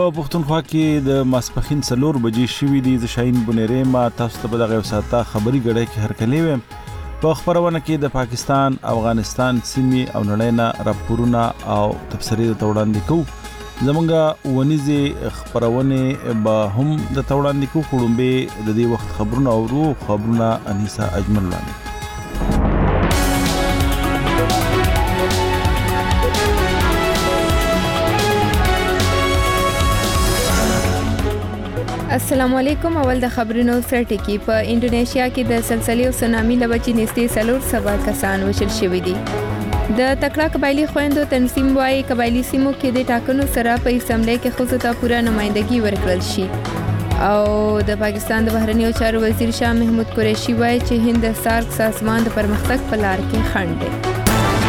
پښتونخوا کې د ماسپخین 4 بجې شوې دي. ز شاهین بنيري ما تاسو ته دغه وساته خبري غړې کې هرکلی ویم. په خبرونه کې د پاکستان، افغانستان سیمې او نړۍ نه راپورونه او تبصرې ته وړاندې کوو. زمونږه ونیزه خبرونه به هم د توړاندې کوو. کوړمبه د دې وخت خبرونه او خبرونه انیسا اجمل لاله. السلام علیکم. اول د خبرونو سرټکی. په انډونیشیا کې د سلسلې او سونامي لوجې نږدې 400 کسان وژل شوي دي. د تکړه قبایلی خويندو تنظیم وايي قبایلی سیمو کې د ټاکنو سره په اسمبلی کې ښځو ته پوره نمائندګي ورکړل شي. او د پاکستان د بهرنیو چارو وزیر شاه محمود قریشي وايي چې هند د سارک سازمان د پرمختګ په لار کې خنډ دی.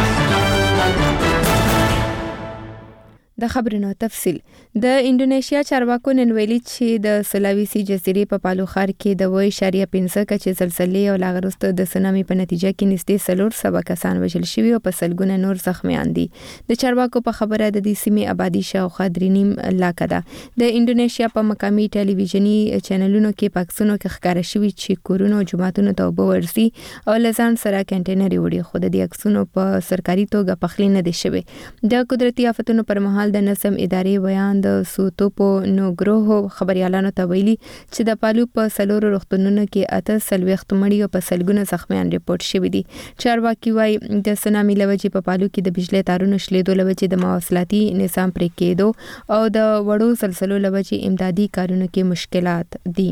د خبرونو تفصیل. د انډونیشیا چارواکو نن ویلي چې د سلاویسی جزیرې په پالو ښار کې د 1.5 کچې زلزلې او لاغرسته د سونامي په نتیجه کې نږدې 400 کسان وژل شوي او په سلګونه نور زخمیان دي. د چارواکو په خبره د دې سیمې آبادی شاوخوا 3.5 لک ده. د انډونیشیا په مقامي ټلویزیونی چینلونو کې پاکستانو کې ښکاره شوي چې کورونو او جوماتونو ته اوبه ورسي او لزان سره کنټینر وړي، خو د دې عکسونو په سرکاري توګه پخلی نه دي شوي. د قدرتي آفتونو پر مهال د نظم ادارې بیان د سوتوپو نوګروهو خبريالانو ته ویلي چې د پالو په 4 روغتونونو کې 8 مړي او په سلګونه زخمیان ریپورت شوي دي. چارواکي وايي د سونامي لوجې په پالو کې د بجلی تارونو شلیدو لوجې د مواصلاتي نظام پرې کېدو او د وړو زلزلو لوجې امدادي کارونو کې مشکلات دي.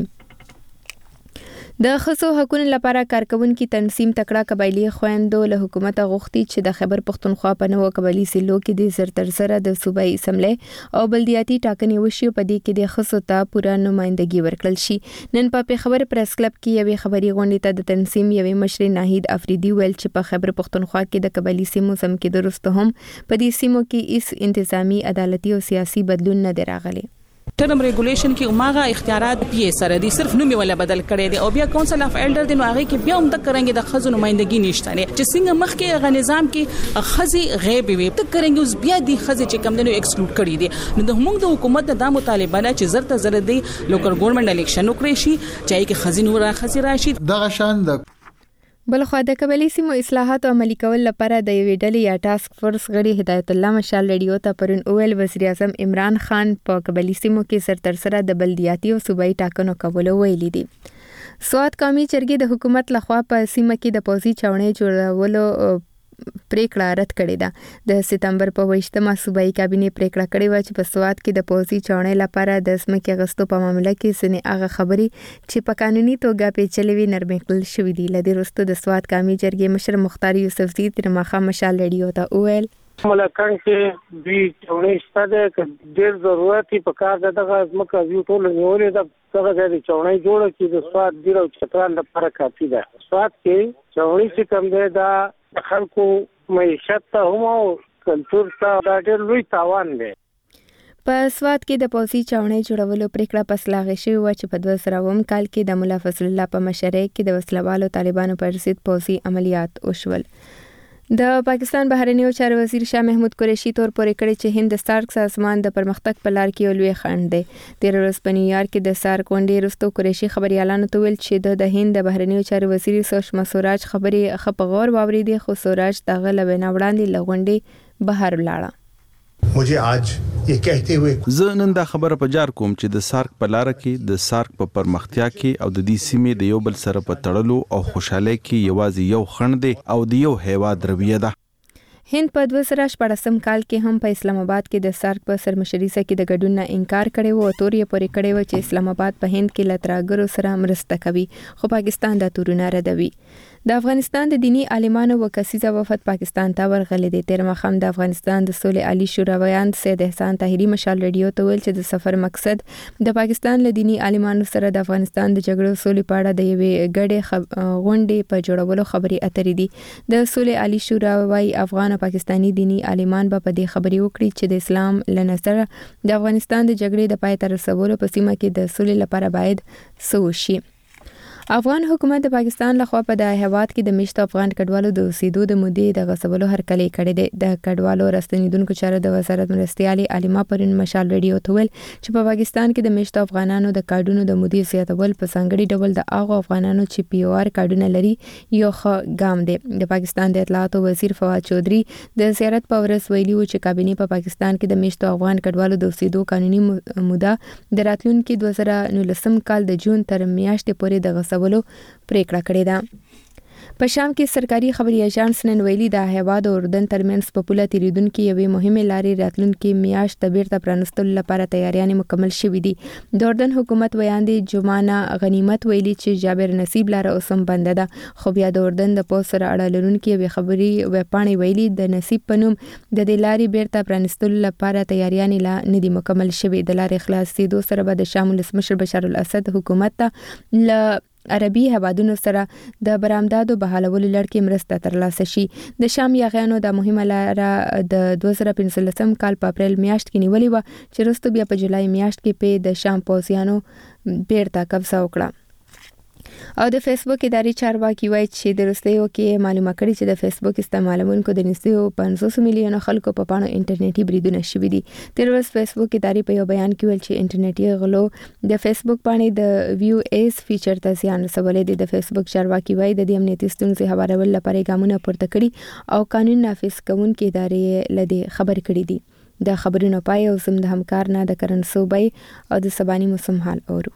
د ښځو حقوقو لپاره کارکونکو تنظیم تکړه قبایلی خويندو له حکومت غوښتي چې د خیبر پښتونخوا په نوو قبایلی سیلو کې د زرتر سره د صوبایي اسمبلی او بلدیاتي ټاکنې وشي په دې کې د ښځو ته پوره نمائندګي ورکړل شي. نن په پیښور پریس کلب کې یوې خبري غونډې ته د تنظیم یوې مشر ناهید افریدي ویل چې په خیبر پښتونخوا کې د قبایلی سیمو سم کې درسته هم په دې سیمو کې هیڅ انتظامی عدالتي او سیاسي بدلون نه دی راغلی. ټرم ریګولیشن کې عمره اختیارات پی سره دي، صرف نوم ولا بدل کړي دي او بیا کونسل اف الډر د نوغه کې بیا هم د کرنګي د خزو نمائندګي نشته نه چې څنګه مخکې غ نظام کې خزي غیب وي د کرنګي اوس بیا د خزي چې کم دنو ایکسکلود کړي دي. نو د موږ د حکومت د مطالبه نه چې زرته زر دي لوکل ګورنمنت الیکشن وکړي شي چې کې خزي نور خزي راشي دغه شان د بلخو د قبایلی سیمو اصلاحات او عملي کول لپاره د یوې ډلې یا ټاسک فورس غړي هدایت الله مشال رادیو ته پرون اویل وزیر اعظم عمران خان په قبایلی سیمو کې سرتر سره د بلدیاتي او صوبایي ټاکنو کول ویلي دي. سواد قومي جرګې د حکومت لخوا په سیمه کې د پوزي چاونې جوړولو پریکړه رد کړې ده. د سپتمبر په 28مه صوبایي کابینه پریکړه کړې و چې په سواد کې د پوزي چاونې لپاره د ځمکې غصتو په معاملې کې سنې هغه خبري چې په قانوني توګه پیچلې وي نرمې کړل شوې دي. لدې وروسته د سواد قومي جرګې مشر مختار یوسفزي تر مخه مشال رادیو ته وویل ملکان کې دوی چاونې شته د ډېر ضرورتي په کار دغه ځمکه یو ټول نیولې ده. څنګه د چاونې جوړه چې د سواد ډیر او چترال لپاره کافي ده. سواد کې چاونې چې کم ده دا خلکو معیشت ته هم او کلچر ته دا ډېر لوی تاوان دی. په سواد کې د پوزي چاونې جوړولو پریکړه پس لاغې شوې و چې په 2000 کال کې د مولا فضل الله په مشرۍ کې د وسلوالو طالبانو پر ضد پوزي عملیات وشول. د پاکستان بهرنیو چارو وزیر شاه محمود قریشي تور پورې کړی چې هند د سارک سازمان د پرمختګ په لار کې لوی خنډ دی. تیر ورځ په نیویارک کې د سارک غونډې وروسته قریشي خبريالانو ته ویل چې د هند د بهرنیو چارو وزیر سشما سوراج خبرې خپ غور واوریدي، خو سوراج دغه لوینه وړاندې لغونډې بهر لاړه. مجھے آج یہ کہتے ہوئے زه نن دا خبره په جار کوم چې د سارک په لار کې د سارک په پرمختیا کې او د دې سیمې د یو بل سره په تړلو او خوشاله کې یوازې یو خنډ دی او د یو هیواد رویه ده. هند په 2014 کال کې هم په اسلام آباد کې د سارک په سرمشري سره کې د ګډون نه انکار کړی و او تور یې پورې کړی و چې اسلام آباد په هند کې لتراګرو سره مرسته کوي، خو پاکستان دا تورونه ردوي. د افغانستان د دینی عالمانو وکسیزه وفد پاکستان ته ورغلي دي. تیر مخام د افغانستان د سولې عالی شورا ویان سید احسان طاهری مشال رادیو ته ویل چې د سفر مقصد د پاکستان له دینی عالمانو سره د افغانستان د جګړو سولې په اړه د یوې ګډې غونډې په جوړولو خبرې اترې دي. د سولې عالی شورا وايي افغان او پاکستانی دینی عالمان به په دې خبرې وکړي چې د اسلام له نظر د افغانستان د جګړې د پای ته رسولو په سیمه کې د سولې لپاره باید څه وشي. افغان حکومت د پاکستان لخوا په د هیواد کې د مشت افغان کډوالو د اوسېدو د مودې د غصبولو هرکلی کړی دی. د کډوالو راستنیدونکو چارو د وزارت مرستیالي علیما پرون مشال ریډیو ته ویل چې په پاکستان کې د مشت افغانانو د کارډونو د مودې زیاتول په ځانګړي ډول د هغو افغانانو چې پی او آر کارډونه لري یو ښه ګام دی. د پاکستان د اطلاعاتو وزیر فواد چودھری د زیارت په ورځ ویلي و چې کابینه په پاکستان کې د مشت افغان کډوالو د اوسېدو قانوني موده د راتلونکي 2019 کال د جون تر میاشتې پورې د غصبولو پریکړه کړې ده. په شام کې سرکاري خبري اژانس نن ویلي د هیواد او اردن ترمنځ په پوله تیریدونکو یوې مهمه لارې راتلونکي میاشت د بیرته پرانستلو لپاره تیاریانې مکمل شوې دي. د اردن حکومت ویاندې جمانه غنیمت ویلي چې جابر نصیب لاره اوس هم بنده ده، خو بیا د اردن د پوز سره اړه لرونکي یوې خبري ویبپاڼې ویلي د نصیب په نوم د دې لارې بیرته پرانستلو لپاره تیاریانې لا نه دي مکمل شوې. د لارې خلاصېدو سره به د شام ولسمشر بشار الاسد حکومت ته له عربي هوادونو سره د برآمداتو بحالولو لړ کې مرسته ترلاسه شي. د شام یاغیانو د مهمه لاره د 2015 کال په اپریل میاشت کې نیولې و چې وروسته بیا په جولای میاشت کې په د شام پوځیانو بیرته قبضه وکړه. او د فیسبوک اداري چارواکي وایي چې د وروستیو کې معلومه کړې چې د فیسبوک استعمالونکو د نږدې 500 میلیونه خلکو په پاڼو انټرنیټي بریدونه شوي دي. تیر ورځ فیسبوک اداري په یو بیان کې ویل چې انټرنیټي غلو د فیسبوک باندې د ویو ایس فیچر ته زیان رسولی دی. د فیسبوک چارواکي وایي د دې امنیتي ستونزې هوارولو لپاره ګامونه پورته کړي او قانون نافذ کوونکې ادارې له دې خبر کړي دي. د خبرونو پای او زم د همکار نه د کرنسو بای او د سباني موسم حال اورو.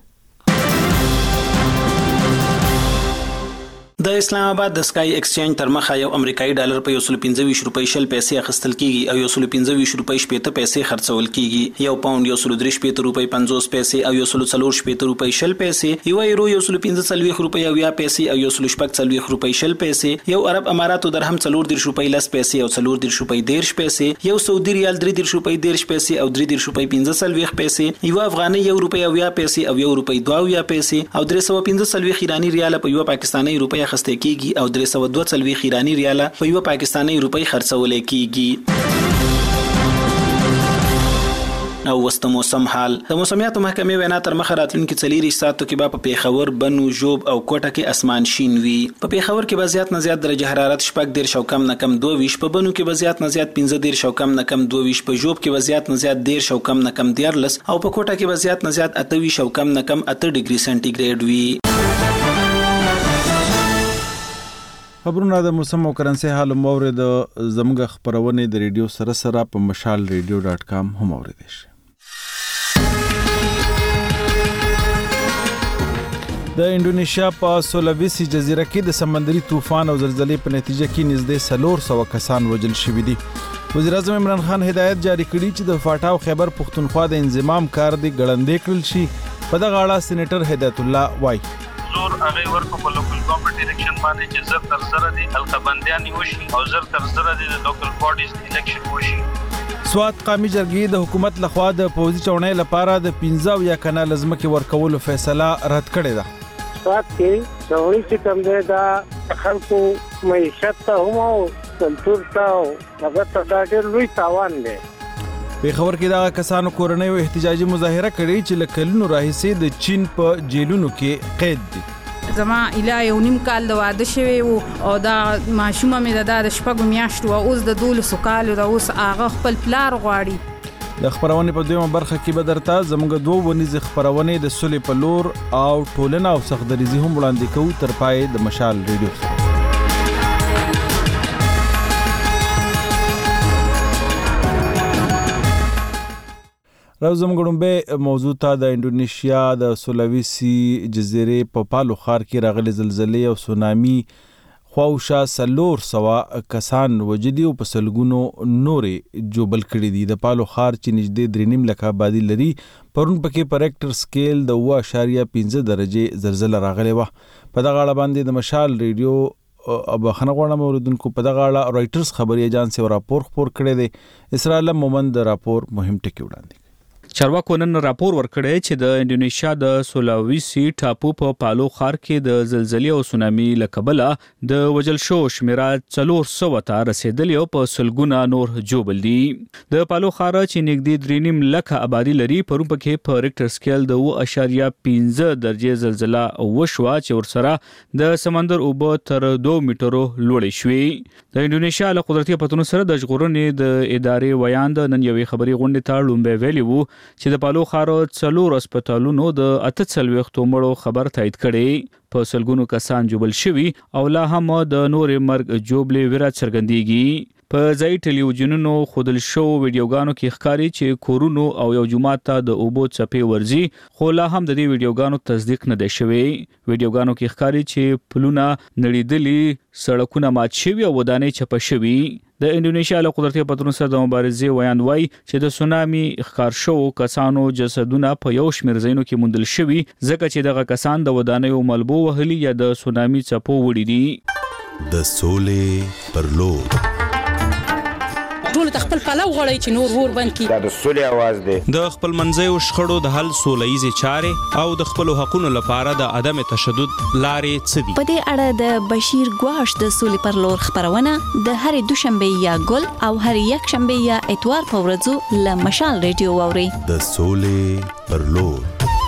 د اسلام آباد د سکای ایکسچینج تر مخه یو امریکایي ډالر په 125 روپۍ شل پیسې اخیستل کیږي او 125 روپۍ شپېته پیسې خرڅول کیږي. یو پاوند 133 روپۍ 50 پیسې او 140 روپۍ شل پیسې، یو یورو 145 روپۍ او 10 پیسې او 140 روپۍ شل پیسې، یو عرب اماراتو درهم 40 روپۍ 10 پیسې او 40 روپۍ 10 پیسې، یو سعودي ریال 30 روپۍ 10 پیسې او 30 روپۍ 15 پیسې، یو افغاني 1 روپۍ او 10 پیسې او 1 روپۍ 22 پیسې او 315 ایرانی ریال په یو پاکستاني روپۍ خسته کیږي او 342 ایرانی ریاله په یو پاکستاني روپۍ خرڅول کیږي. او وسط موسم حال د موسمیاتو محکمې وینا تر مخه راتلونکي 4 ساعتو کې په پیښور، بنو، جوب او کوټه کې اسمان شین وي. په پیښور کې به زیات نه زیات درجه حرارت 14 او کم نه کم 22، په بنو کې به زیات نه زیات 15 او کم نه کم 22، په جوب کې به زیات نه زیات 10 او کم نه کم 13 او په کوټه کې به زیات نه زیات 28 او کم نه کم 8 ډیګري سنټیګریډ وي. خبرونه د موسم او کرنسي حال مورید زموږ خبرونه د ریډیو سره په mashalradio.com هم اوریدئ شئ. د انډونیشیا په سولاویسي جزیره کې د سمندري طوفان او زلزلې په نتیجه کې نږدې 400 کسان وژل شوي دي. وزیر اعظم عمران خان هدایت جاری کړی چې د فاټا او خیبر پښتونخوا د انضمام کار دی ګړندې کړل شي. په دغه اړه سېنیټر هدایت الله وایي زور هغه ورکو په لوکل ګورنمنت الیکشن باندې چې زر تر زر دي حلقه بندیان وشي او زر تر زر دي د لوکل باډیز الیکشن وشي. سوات قومي جرګې د حکومت لخوا د پوځي چونې لپاره د 15 یا کنال ځمکې ورکولو فیصله رد کړې ده. سوات کې څوړي چې کوم دی دا خلکو معیشت ته هم او کلتور ته هغه ته ډېر لوی تاوان دی. پیښور کې دا کسانو کورنۍ احتجاجي مظاهره کړې چې لکلونو راهیسې د چین په جیلونو کې قید دي. زما اله یو نیم کال د واده شوی او دا ماشومه مې د شپږو میاشتو اوس د 12 کالو د اوس هغه خپل پلار غواړي. د خبرونه په دویمه برخه کې به درته زموږ دوه ونیزه خبرونه د سولې په لور او ټولنه او سخدریزي هم وړاندې کوو تر پای د مشال ریډیو. راوزم غړومبه موضوع ته د انډونیشیا د سولاویسي جزیرې په پالو ښار کې راغلي زلزلې او سونامي خواوشا 400 کسان وجدي او په سلګونو نورې جوبل کړي دي. د پالو ښار چې نږدې 3.5 لک آبادي لري پرون پکې په ریکټر سکیل د 0.5 درجه زلزلہ راغلی و. په دغه اړه باندې د مشال ریډیو ابخنه غواړم اوریدونکو په دغه اړه رائټرز خبري ایجنسی راپور خپور کړی دی. اسرائیل مومند راپور مهم ټکی وړاندې. چارواکو نن راپور ورکړی چې د انډونیشیا د سولاویسي ټاپو په پالو ښار کې د زلزلې او سونامي له کبله د وژل شو شمیره 400 ته رسیدلی او په سلګونه نور جوړل دي. د پالو ښار چې نږدې 3.5 لک آبادی لري پرون پکې په ریکټر سکیل د 0.5 درجه زلزلہ وشوه چې ورسره د سمندر اوبه تر 2 میټرو لوړې شوې. د انډونیشیا له قدرتي پتون سره د ژغورنې د ادارې ویاند نن یوې خبري غونډې ته لومبه ویلي وو چې د پالو ښار 4 هسپتالونو د 48 مړو خبر تایید کړي. په سلګونو کسان جوړل شوي او لا هم د نورې مرګ جوړلې ویرا څرګندېږي. په ځای ټلویزیونونو خودل شو ویډیوګانو کې ښکاري چې کورونو او یو جماعت ته د اوبو چپې ورځي خو لا هم د دې ویډیوګانو تصدیق نه دی شوی. ویډیوګانو کې ښکاري چې پلونه نړیدلي سړکونه مات شوي او ودانۍ چپه شوي. د انډونیشیا له قدرتي پتون سره د مبارزې ویاند وایي چې د سونامي ښکار شو کسانو جسدونه په یو شمېر ځایونو کې موندل شوي ځکه چې دغه کسان د ودانیو ملبو وهلي یا د سونامي چپو وړي دي. د سولې پر لور ټول خپل پلو غړي چې نور ور بند کی د سولې आवाज دی. د خپل منځي شخړو د حل سولېزي چارې او د خپل حقوقو لپاره د عدم تشدد لارې څه دي. په دې اړه د بشیر ګواش د سولې پر لور خبرونه د هرې دوشنبه یا ګل او هر یک شنبه یا اتوار په ورځو له مشال ریډیو ووري. د سولې پر لور.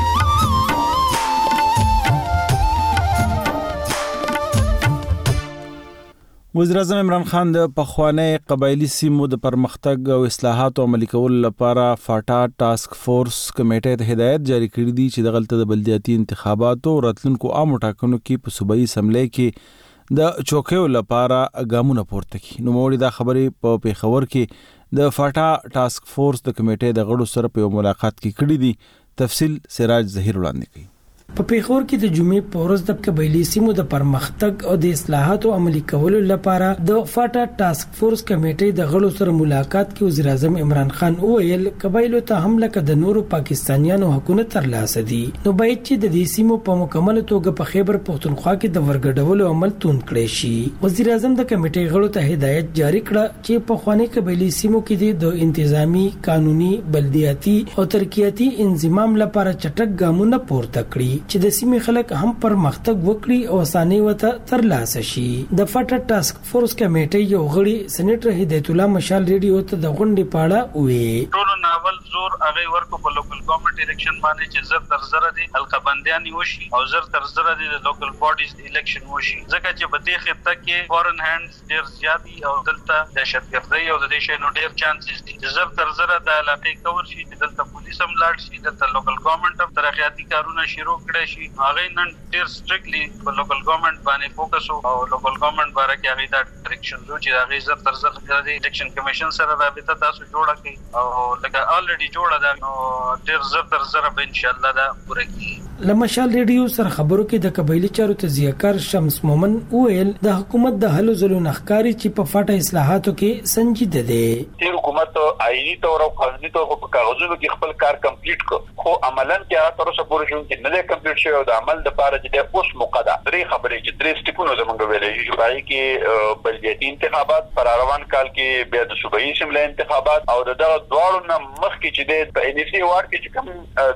وزیر اعظم عمران خان د پخوانی قبایلی سیمو د پرمختګ او اصلاحاتو عملي کولو لپاره فاټا ټاسک فورس کمیټې ته هدایت جاری کړی دی چې دغلت د بلدیاتي انتخاباتو راتلونکو عامو ټاکنو کې په صوبایي اسمبلی کې د چوکیو لپاره ګامونه پورته کړي. نو موږ دا خبرې په پیښور کې د فاټا ټاسک فورس د کمیټې د غړو سره په ملاقات کې کړی دي. تفصیل سراج ظهیر وړاندې کوي. په پیښور کې د جمعې په ورځ د قبایلی سیمو د پرمختګ او د اصلاحاتو عملي کولو لپاره د فاټا ټاسک فورس کمیټې د غړو سره ملاقات کې وزیر اعظم عمران خان وویل قبایلو ته هم لکه د نورو پاکستانیانو حقوقونه ترلاسه دي نو باید چې د دې سیمو په مکمل توګه په خیبر پختونخوا کې د ورګډولو عمل توند کړي شي. وزیر اعظم د کمیټې غړو ته هدایت جاری کړه چې په خواني قبایلی سیمو کې د انتظامی قانوني بلدیاتي او ترقیاتي انضمام لپاره چټک ګامونه پورته کړي چې د سیمې خلک هم پرمختګ وکړي او اساني وته ترلاسه شي. د فاټا ټاسک فورس کمیټې یو غړي سېنیټر هدایت الله مشال ریډیو ته د غونډې پاړه وې. ټول ناول زور هغه ورکو په لوکل ګورنمنت الیکشن باندې چې زر تر زر دي حلقه بندیان وشي او زر تر زر دي د لوکل باډیز الیکشن وشي ځکه چې په دې خطه کې فورن هاندز ډیر زیات دي او دلته دهشتګردي او د دې شی نو ډیر چانسز دي چې زر تر زر د علاقې کور شي دلته پولیس هم لاړ شي دلته لوکل ګورنمنت هم ترقیاتي کارونه شروع کړي شي. هغه نن ډیر سټریکټلی په لوکل ګورنمنت باندې فوکس او لوکل ګورنمنت باندې کې هغه دا ډایرکشن چې هغه زر تر زر د الیکشن کمیشن سره رابطه تاسو جوړه کړئ او لکه الریډي جوړه ده نو ډیر زر تر زر به ان شاء الله دا پوره کیږي. لمشال ریډیو سره خبرو کې د قبایلی چارو تزیهکار شمس مومن ویل د حکومت د هلو ځلو نخکاری چې په فاټا اصلاحاتو کې سنجیده دي. تیر حکومت آئینی تور او قانوني تور په کاغذونو کې خپل کار کمپلیټ کړ خو عملاً کې تر اوسه پورې شون کې نه کمپلیټ شوی او د عمل لپاره چې اوس موقع ده. درې خبرې چې درې سټیپونه زمونږ ویلې یو راځي کې بلدیاتي انتخابات پر روان کال کې بیا د صوبایي اسمبلی انتخابات او دغه دواړو نه مخکې چې د ان سی وارد کې کوم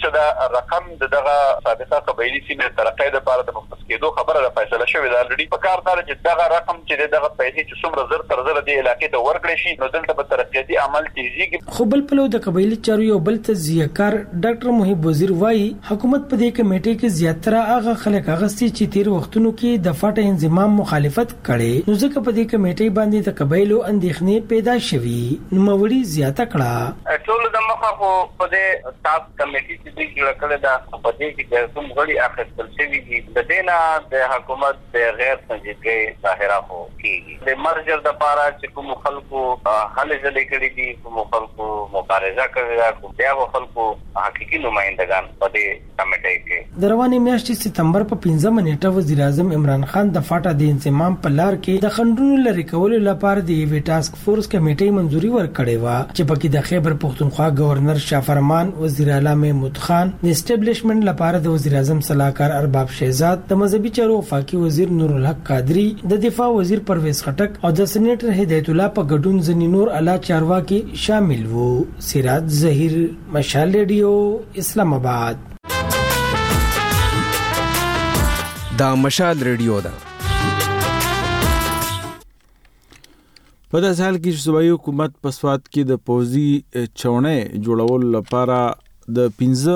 3% رقم دغه سابقه قبایلی سیمې ترقې لپاره د مختص کېدو خبره ده فیصله شوې ده. الریډي په کار دار چې دغه رقم چې دغه پیسې چې څومره زر تر زر د علاقې ته ورکړي شي نو دلته په ترقیاتي عمل تیزیږي. خو بل پلو د قبایلی چارو یو بل تزیهکار ډاکټر محب وزیر وایي حکومت په دې کمیټې کې زیاتره هغه خلک اغستي چې تیر وختونو کې د فاټا انضمام مخالفت کړي نو ځکه په دې کمیټې باندې د قبایلو اندېښنې پیدا شوي نو موري زیاته کړه. ټول د مخه په دې تاسو کمیټې چې جوړ کړل دا په دې کې د کوم غړي اخیستل شوی دي د دینا د حکومت د غیر سنجیدګۍ ظاهره هو کیږي د مرجر د پاره چې کوم خلکو حل ځلې کړې دي کوم خلکو مبارزه کړې ده کوم بیا خلکو حقيقي نمائندگان په دې کمیټې کې. د روانې میاشتې سپتمبر په 15 نیټه وزیر اعظم عمران خان د فاټا د انضمام په لار کې د خندونو لري کولو لپاره د ټاسک فورس کمیټې منځوري ورکړې و چې پکې د خیبر پختونخوا گورنر شافرمان، وزیر اعلی محمود خان، د اسټابلیشمنت لپاره د وزیر اعظم صلاحکار ارباب شهزاد، د مذهبي چارو وفاقي وزیر نور الحق قادری، د دفاع وزیر پرویز خټک او د سېنیټر هدایت الله په ګډون ځینې نور اعلی چارواکي شامل وو. سراج ظهیر، مشال ریډیو، اسلام آباد. دا مشال ریډیو ده. په داسې حال کې چې صوبایي حکومت په سوات کې د پوځي چونې جوړولو لپاره د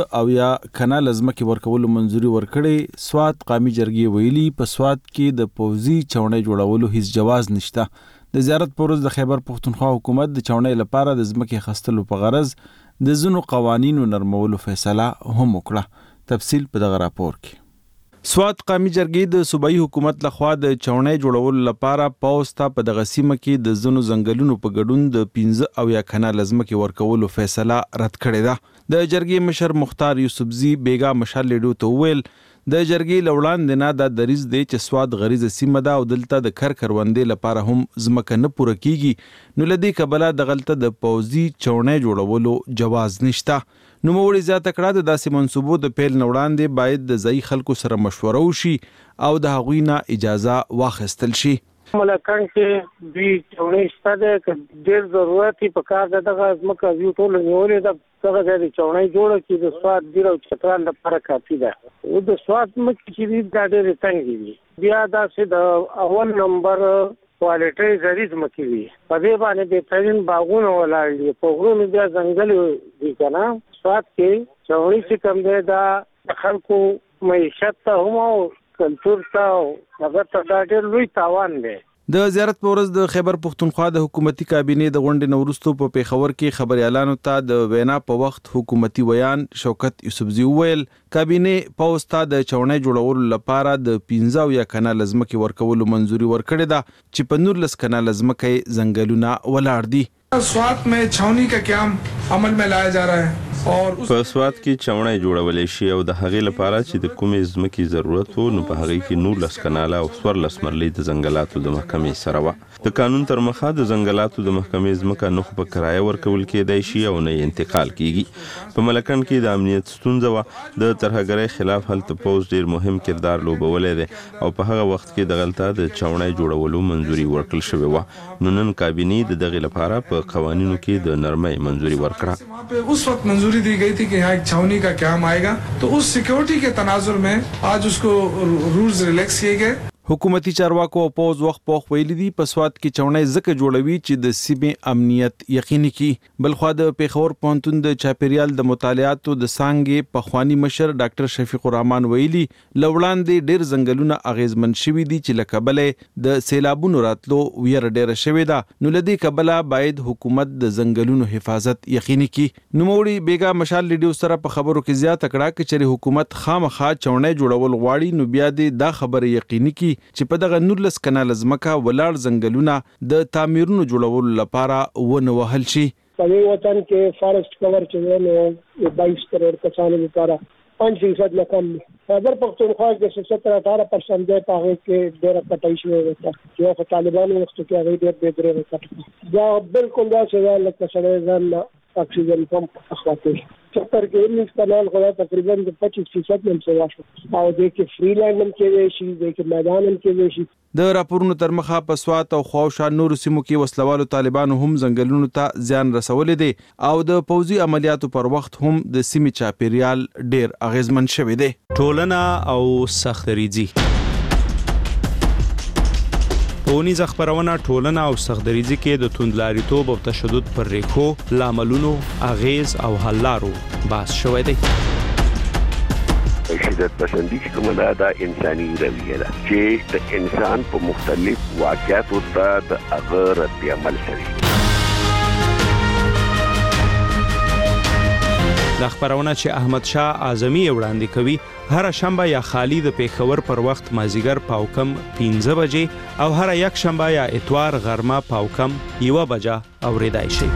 15 کنال ځمکې ورکولو منځوري ورکړې. سوات قومي جرګې ویلي په سوات کې د پوځي چونې جوړولو هیڅ جواز نشته. د زیارت پر ورځ د خیبر پښتونخوا حکومت د چونې لپاره د ځمکې خستلو په غرض د ځینو قوانینو نرمولو فیصله هم وکړه. تفصیل په دغه راپور کې. سوات قومي جرګې د صوبایي حکومت لخوا د چونې جوړولو لپاره پوځ ته په دغه سیمه کې د ځینو ځنګلونو په ګډون د 15 کنال ځمکې ورکولو فیصله رد کړې ده. د جرګې مشر مختار یوسفزي بیګا مشال ریډیو ته وویل د جرګې لوړاندې نه دا دریځ دی چې سوات غریزه سیمه ده او دلته د کروندې لپاره هم ځمکه نه پوره کیږي، نو لدې کبله دغلته د پوځي چونې جوړولو جواز نشته. نوموړي زیاته کړه د داسې منصوبو د پیل نه وړاندې باید د ځایي خلکو سره مشوره وشي او د هغوی نه اجازه واخیستل شي. ملکان کې دوی چونې شته ده که ډېر ضرورت په کار ده دغه ځمکه یو ټول نیولې ده دغه ځای چونې جوړه کړي د سوات ډیر او چترال لپاره کافي ده. او د سوات مکه چې دي دا ډېرې تنګې دي. بیا داسې د اول نمبر کوالټي زریز مکه وي په دې باندې بهترین باغونه ولاړ دي. په غرونو بیا ځنګل دي کنه. سوات کې چونې چې کوم دی دا خلکو معیشت ته هم او کلتور ته هغه ته دا ډېر لوی تاوان دی. د زیارت په ورځ د خیبر پښتونخوا د حکومتي کابینې د غونډې نه وروسته په پیښور کې خبريالانو ته د وینا په وخت حکومتي ویان شوکت یوسفزي وویل کابینې پوځ ته د چونې جوړولو لپاره د 15 کنال ځمکې ورکولو منځوري ورکړې ده چې په 19 کنال ځمکې ځنګلونه ولاړ دي. سوات में छावनी का काम अमल में लाया जा रहा है. په سوات کې چونې جوړولې شي او د هغې لپاره چې د کومې ځمکې ضرورت وو نو په هغې کې 19 کناله او 14 مرلۍ د ځنګلاتو د محکمې سره وه. د قانون تر مخه د ځنګلاتو د محکمې ځمکه نه خو په کرایه ورکول کېدای شي او نه انتقال کیږي. په ملکن کې د امنیت ستونزه وه. د ترهګرۍ خلاف هلته پوځ ډیر مهم کردار لوبولی دی او په هغه وخت کې دغلته د چونې جوړولو منځوري ورکړل شوې وه. نو نن کابینې د دغې لپاره په قوانینو کې د نرمۍ منځوري ورکړه. उस वक्त मंजूरी दी गई थी कि यहाँ एक छावनी का काम आएगा, तो उस सिक्योरिटी के तनाजुर में आज उसको रूल्स रिलैक्स किए गए. حکومتي چارواکو او پوز وخت پوخ ویلي دي په سوات کې چونې زکه جوړوي چې د سیمې امنیت یقیني کی. بلخوا د پیښور پوهنتون د چاپیریال د مطالعاتو د څانګې په خواني مشر ډاکټر شفیق الرحمن ویلي لوړاندې ډیر ځنګلونه اغیزمن شوي دي چې لکبلې د سیلابونو راتلو ویره ډیره شوې ده. نو لدې کبله باید حکومت د ځنګلونو حفاظت یقیني کی. نوموړي بیګا مشال ریډیو سره په خبرو کې زیاته کړه چې حکومت خامخا چونې جوړول غواړي نو بیا دې دا خبره یقیني کی چې په دغه 19 کنال ځمکه ولاړ ځنګلونه د تعمیرونو جوړولو لپاره ونه وهل شي. په وطن کې فارست کور چې نو 22 کروڑ کسانو لپاره 5% نه کم. خیبر پښتونخوا کې 17-18% دی په هغه کې ډېر کټای شوی دی چې په طالبانو وخت کې هغه ډېر بهتره وکړ. دا بالکل دا څه لکه سره ځان اکسیجن پمپ اخواته چتر کې 19 کنال غوا تقریبا 25% هم سوا شو او د کې فری لینډ هم کې شي د کې میدان هم کې شي. د راپورونو تر مخه په سوات او خوشا نور سیمو کې وسلوالو طالبانو هم ځنګلونو ته زیان رسولې دي او د پوځي عملیاتو پر وخت هم د سیمې چاپیریال ډیر اغیزمن شوی دی. ټولنه او سختریزي پونیز خبرونه ټولنه او سختریزي کې د توندلاریتوب او تشدد پر ریښو لاملونو اغیز او حل لارو بحث شوی دی. شدت پسندی چې کومه دا انساني رویه ده چې د انسان په مختلف واقعاتو ته د هغه رد عمل کوي. د خبرونه چې احمد شاه اعظمي وړاندې کوي هر شنبه یا خالی د پیښور پر وخت مازیګر پاوکم 15 بجې او هر یک شنبه یا اتوار غرمه پاوکم 1 بجه اوریدای شي.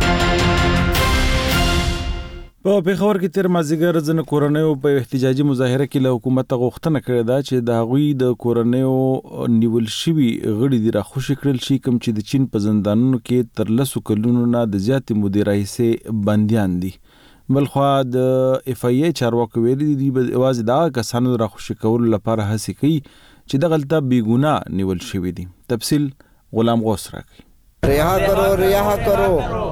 په پیښور کې تر مازیګر ځنه کورنیو په احتجاجي مظاهره کې له حکومت غوښتنه کړې ده چې د هغوی د کورنیو نیول شوي غړي دي راخوشي کړل شي کوم چې د چین په زندانونو کې تر 10 کلونو نه د زیاتې مودې راهیسې بنديان دي. بلخوا د اف ای ای چارواکو ویلي دي یوازې دا کسانو را خوشي کولو لپاره هڅې کوي چې د غلطه بیګونه نیول شوی دي. تفصیل غلام غوث راکړي. رها کرو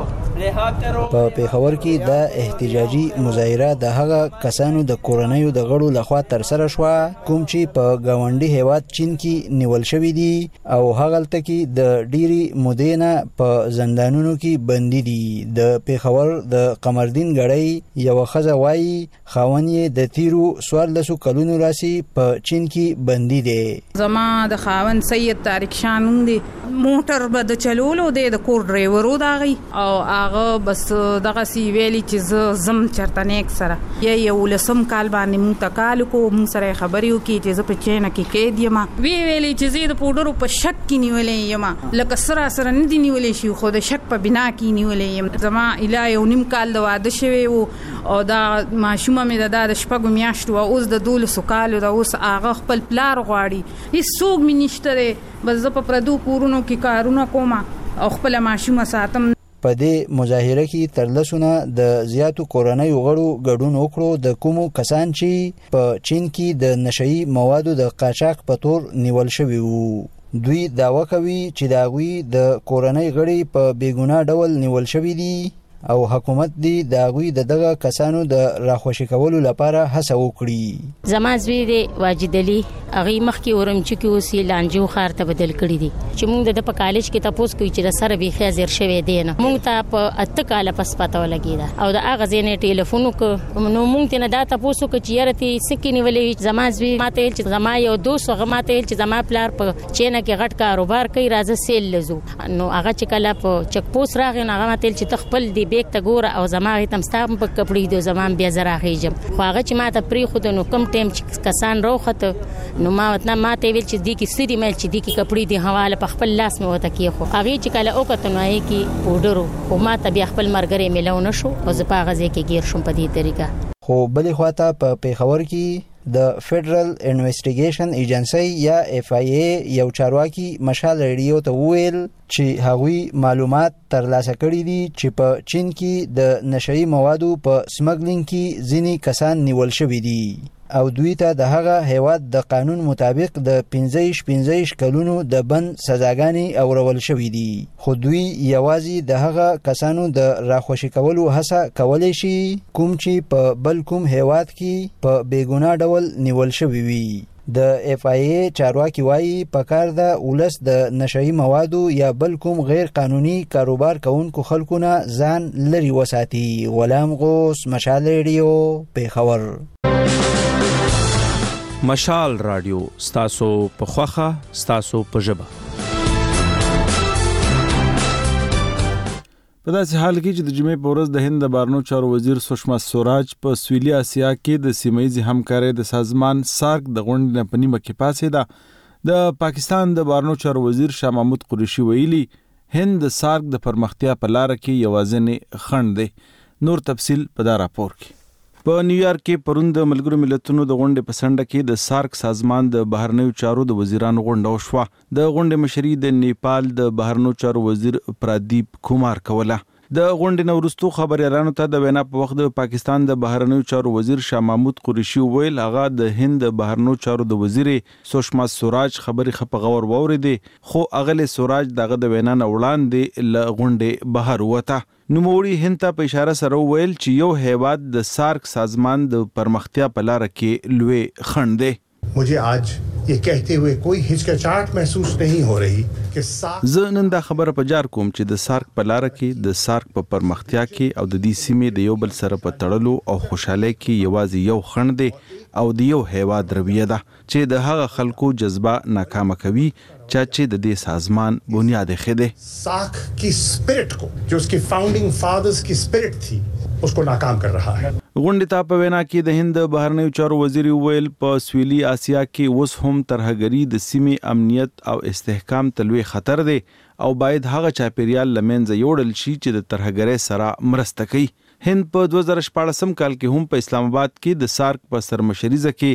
په پیښور کې د احتجاجي مظاهره د هغه کسانو د کورنیو د غړو لخوا تر سره شو کوم چې په گاونډي هیواد چین کې نیول شوی دي او هغه تل کې د ډيري مودینه په زندانونو کې بندي دي. د پیښور د قمردین غړی یو خزه وای خاونې د تیرو 14 کلونو راسي په چین کې بندي دي. زما د خاون سید طارق شاه نوم دی. موټر به د چلولو د کور ډرایورو داغي او هغه بس دغه سی ویلي چې زم چرته نیک سره یو لسم کال باندې مونږ تکال کو مونږ سره خبرې وکړي چې زه په چینه کې کې دیم ویلي چې زه د پودرو په شک کې نیولې یم لکه سره نه دی نیولې شي خو د شک په بنا کې نیولې یم. زما اله یو نیم کال د واده شوی او دا ماشومه مې د شپږو میاشتو اوس د 12 کالو د اوس هغه خپل پلار غواړي هیڅ څوک مې نشته بس زه په پردو کورونو کې کارونه کوم او خپل ماشومه ساتم. په دې مظاهره کې تر لسونه د زیاتو کورنیو غړو ګډون وکړو د کومو کسان چې په چین کې د نشئی موادو د قاچاق په تور نیول شوی وو. دوی دعوا کوي چې دا غوي د کورنۍ غړي په بیګونه ډول نیول شوی دي او حکومت دی دا غوي دغه کسانو د راخوشي کولو لپاره هڅه وکړي. زما زوی دی واجد علي هغه مخکې ورمچ کې اوسې لانجو خار ته بدل کړی دي چې موږ د په کالج کې تاسو کوی چې سره به خیر شوی دی نه موږ ته په اته کال پس پته ولګیدا او د هغه ځینې ټلیفون کو نو موږ ته نه دا تاسو کو چې یارتي سکینی ولې زما زوی ماته چې زما یو دوست هغه ماته چې زما پلار په چینه کې غټ کاروبار کوي راځه سیل لزو نو هغه چې کله په چک پوس راغی نو هغه ماته چې تخپل دی بیگ ته ګوره او زما تم ستام په کپړې د زمان بیا زرا خېجم خو هغه چې ماته پری خود نو کم ټیم چې کسان روخته نو ما وتنا ماته ویل چې دی کی سری مل چې دی کی کپړې دی حواله په خپل لاس مې وته کی خو هغه چې کله او کته نو هي کی پودرو او ماته بیا خپل مرګره ملو نشو او زه په غزه کې گیر شوم په دې طریقه. خو بلې خواته په پیښور کې د فدرل انویسټیګیشن ایجنسی یا اف ای ای یو چارواکي مشال ریډیو ته ویل چې هغوی معلومات ترلاسه کړي دي چې په چین کې د نشئی موادو په سمګلینګ کې ځینې کسان نیول شوي دي او دوی ته د هغه هیواد د قانون مطابق د 15 کلونو د بند سزاګانې اورول شوې دي. خو دوی یوازې د هغه کسانو د راخوشي کولو هڅه کولای شي کوم چې په بل کوم هیواد کې په بیګونه ډول نیول شوی وي. د اف ای ای چارواکي وایي پکار د ولس د نشئی موادو یا بل کوم غیر قانوني کاروبار کوونکو خلکونه ځان لري وساتي. غلام غوث مشال ریډیو پیښور. مشال رادیو ستاسو په خوخه ستاسو په ژبه. په داسې حال کې چې د جمعې په ورځ د هند د بهرنیو چارو وزیر سشما سوراج په سویلي اسیا کې د سیمه‌ییزې همکارۍ د سازمان سارک د غونډې نه په نیمه کې پاسېده. د پاکستان د بهرنیو چارو وزیر شاه محمود قریشي ویلي هند د سارک د پرمختیا په لار کې یوازینی خنډ دی. نور تفصیل په دا راپور کې. په نیویارک کې پرون د ملګرو ملتونو د غونډې په سنډه کې د سارک سازمان د بهرنیو چارو د وزیرانو غونډه وشوه. د غونډې مشري د نیپال د بهرنیو چارو وزیر پرادیپ کومار کوله. د غونډې نه وروسته خبريالانو ته د وینا په وخت د پاکستان د بهرنیو چارو وزیر شاه محمود قریشي ویل هغه د هند د بهرنیو چارو د وزیر سشما سوراج خبرې خپ غور ووریدي خو اغله سوراج دغه د وینا نه وړاندې ل غونډې بهر وته. نوموړي هند ته په اشاره سره ویل چې یو هیواد د سارک سازمان د پرمختیا په لار کې لوی خنډ دی. मुझे आज ये कहते हुए कोई हिचकिचाहट महसूस नहीं हो रही कि زه نن دا خبره په جار کوم چې د سارک په لار کې د سارک په پرمختیا کې او د دې سیمې د یو بل سره په تړلو او خوشاله کې یوازې یو خنډ دی او د یو هیواد رویه ده چې د هغه خلکو جذبه ناکامه کوي چې د دې سازمان بنیاد خېده. सार्क की स्पिरिट को जो उसके फाउंडिंग फादर्स की स्पिरिट थी उसको नाकाम कर रहा है. غونډې ته په وینا کې د هند بهرنیو چارو وزیر ویل په سویلي اسیا کې اوس هم ترهګری د سیمې امنیت او استحکام ته لوی خطر دی او باید هغه چاپیریال لمنځه یوړل شي چې د ترهګری سره مرسته کوي. هند په 2014 کال کې هم په اسلام آباد کې د سارک په سرمشریزه کې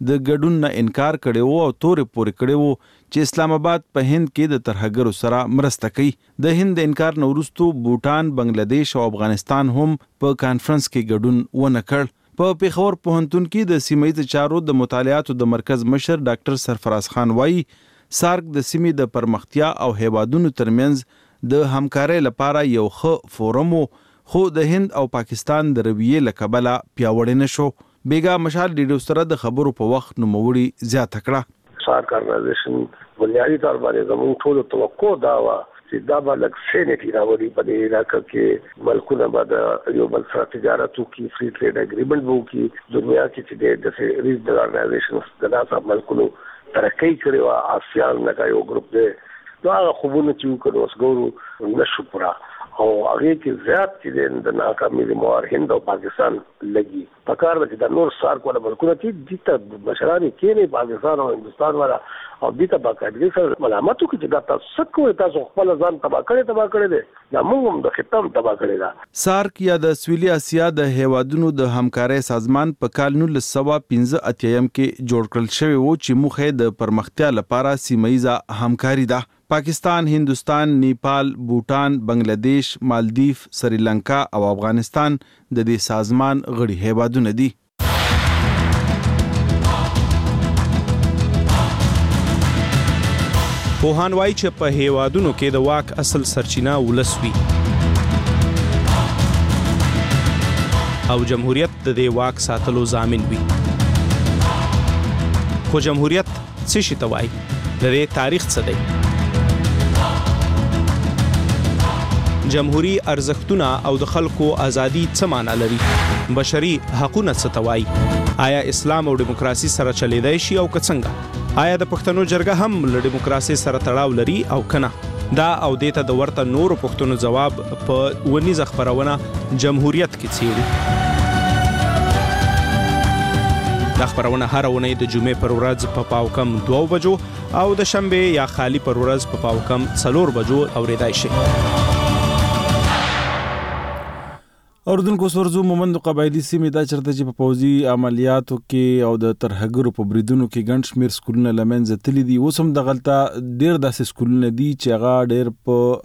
د ګډون نه انکار کړي وو او تورې پورې کړي وو چې اسلام آباد په هند کې د ترهګرو سره مرسته کوي. د هند د انکار نه وروسته بوټان، بنگلاديش او افغانستان هم په کانفرنس کې ګډون ونه کړ. په پیښور پوهنتون کې د سیمه ییز چارو د مطالعاتو د مرکز مشر ډاکټر سرفراز خان وایي سارک د سیمې د پرمختیا او هیوادونو ترمنځ د همکارۍ لپاره یو ښه فورم وو، خو د هند او پاکستان د رویې له کبله پیاوړی نه شو. بیګا مشال ډیډیو سره د خبرو په وخت نوموړي زیاته کړه. سارک ارګنایزیشن بنیادی طور باندې زموږ ټول توقع دا و چې دا به لږ سینټي راوړي په دې علاقه کې ملکونه به د یو بل سره تجارت وکړي، فری ټریډ اګریمنټ به وکړي. دنیا کې چې د ریجنل ارګنایزیشنز د داسې ملکونو ترقی کړې وه، آسیان لکه یو ګروپ دی، نو هغه خوبونه چې وکړو اوس ګورو نشو پوره او هغې کې زیات چې دی د ناکامي ذموار هند او پاکستان لګي. پکار ده چې د نور سارک والا ملکونه چې دې ته مشران یې کېنې پاکستان او هندوستان والا او دې ته باقاعدګۍ سره ملامت وکړي چې دا تاسو څه کوئ، تاسو خپله ځان تباه کړی دی، دا موږ هم د خطه هم تباه کړې ده. سارک یا د سویلي اسیا د هیوادونو د همکارۍ سازمان په کال 1985 کې جوړ کړل شوی و چې موخه د پرمختیا لپاره سیمه ییزه همکاري ده. پاکستان، هندوستان، نیپال، بوټان، بنگلاديش، مالدیف، سریلانکا او افغانستان د دې سازمان غړي هیوادونه دي. پوهان وایي چې په هیوادونو کې د واک اصل سرچینه ولس وي او جمهوریت د دې واک ساتلو ضامن وي. خو جمهوریت څه شي ته وایي؟ د دې تاریخ څه دی؟ جمهوری ارزښتونه او د خلکو ازادي څه معنا لري؟ بشري حقوقونه څه ته وایي؟ آیا اسلام او دیموکراسي سره چلیدای شي او که څنګه؟ آیا د پښتنو جرګه هم له دیموکراسي سره تړاو لري او کنه؟ دا او دیته د ورته نورو پښتنو جواب په ونیزه خبرونه جمهوریت کې څیړي. دا خبرونه هر ونې د جمعې پر ورځ په پاوکم 2 بجو او د شنبه یا خالی پر ورځ په پاوکم 4 بجو اوریدای شي. اوردونکو سورزو مومند قبایلی سیمې دا چرته چې په پوځي عملیاتو کې او د ترهګرو په بریدونو کې ګڼ شمېر سکولونه له منځه تللي دي. اوس هم دغلته ډېر داسې سکولونه دي چې هغه ډېر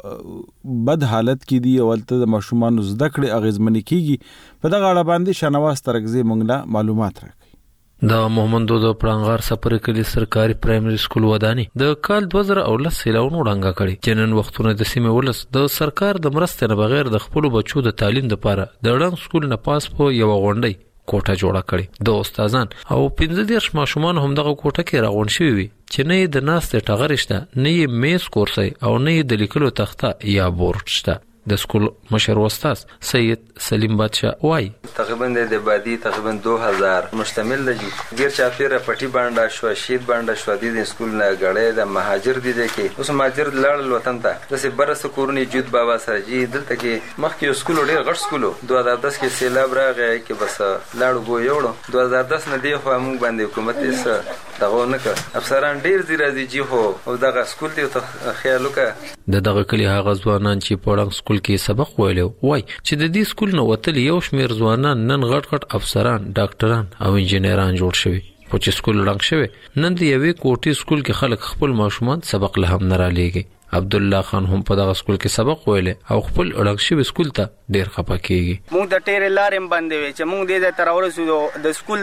په بد حالت کې دي او هلته د ماشومانو زده کړې اغېزمنې کېږي. په دغه اړه باندې شاهنواز ترکزی موږ له معلومات راکوي. د محمدو د پړنګار سپرې کلی سرکاري پرایمري سکول وداني د کال 2019 سیلاونو ډنګه کړي چې نن وختونه د سیمې ولس د سرکار د مرستې نه بغیر د خپل بچو د تعلیم لپاره د ډنګ سکول نه پاس په یو غونډي کوټه جوړه کړي. د استادان او 15 ماشومان هم دغه کوټه کې راغون شوي وي چې نه د ناستې ټغرشته، نه یې میز کورسي او نه یې د لیکلو تخته یا بورډ شته. د سکول مشر استاد سید سلیم بادشاہ وای تقریبا د بادی تقریبا 2000 مشتمل دی. ډیر چاپیره پټي باندې شو، شهید باندې شو، د سکول نه غړې د مهاجر دي کې اوس مهاجر لاړ وطن ته د سه برس کورونی جود بابا سره جی دلته کې مخکې سکول ډیر غټ سکول 2010 کې سیلاب راغی کې بس لاړ وو یوړو 2010 نه دی خو موږ باندې حکومت یې دغه نه ک افسران ډیر زیرازي جی هو او دغه سکول ته خیال وکړه. دغه کلی هغه ځوانان چې پړنګ سکول کې سبق ویلو وای چې د دې سکول نو وتل یو شمیر ځوانان نن غټ غټ افسران، ډاکټران او انجنیران جوړ شوي. خو چې سکول ړنګ شوی نن د یوې کوټې سکول کې خلک خپل ماشومان سبق له هم نه را لېږي. عبد الله خان هم په دغه سکول کې سبق ویل او خپل ړنګ شوی سکول ته ډیر خپه کیږي. موږ د ټیرې لارې باندې وي چې موږ دې تر ورسېدو د سکول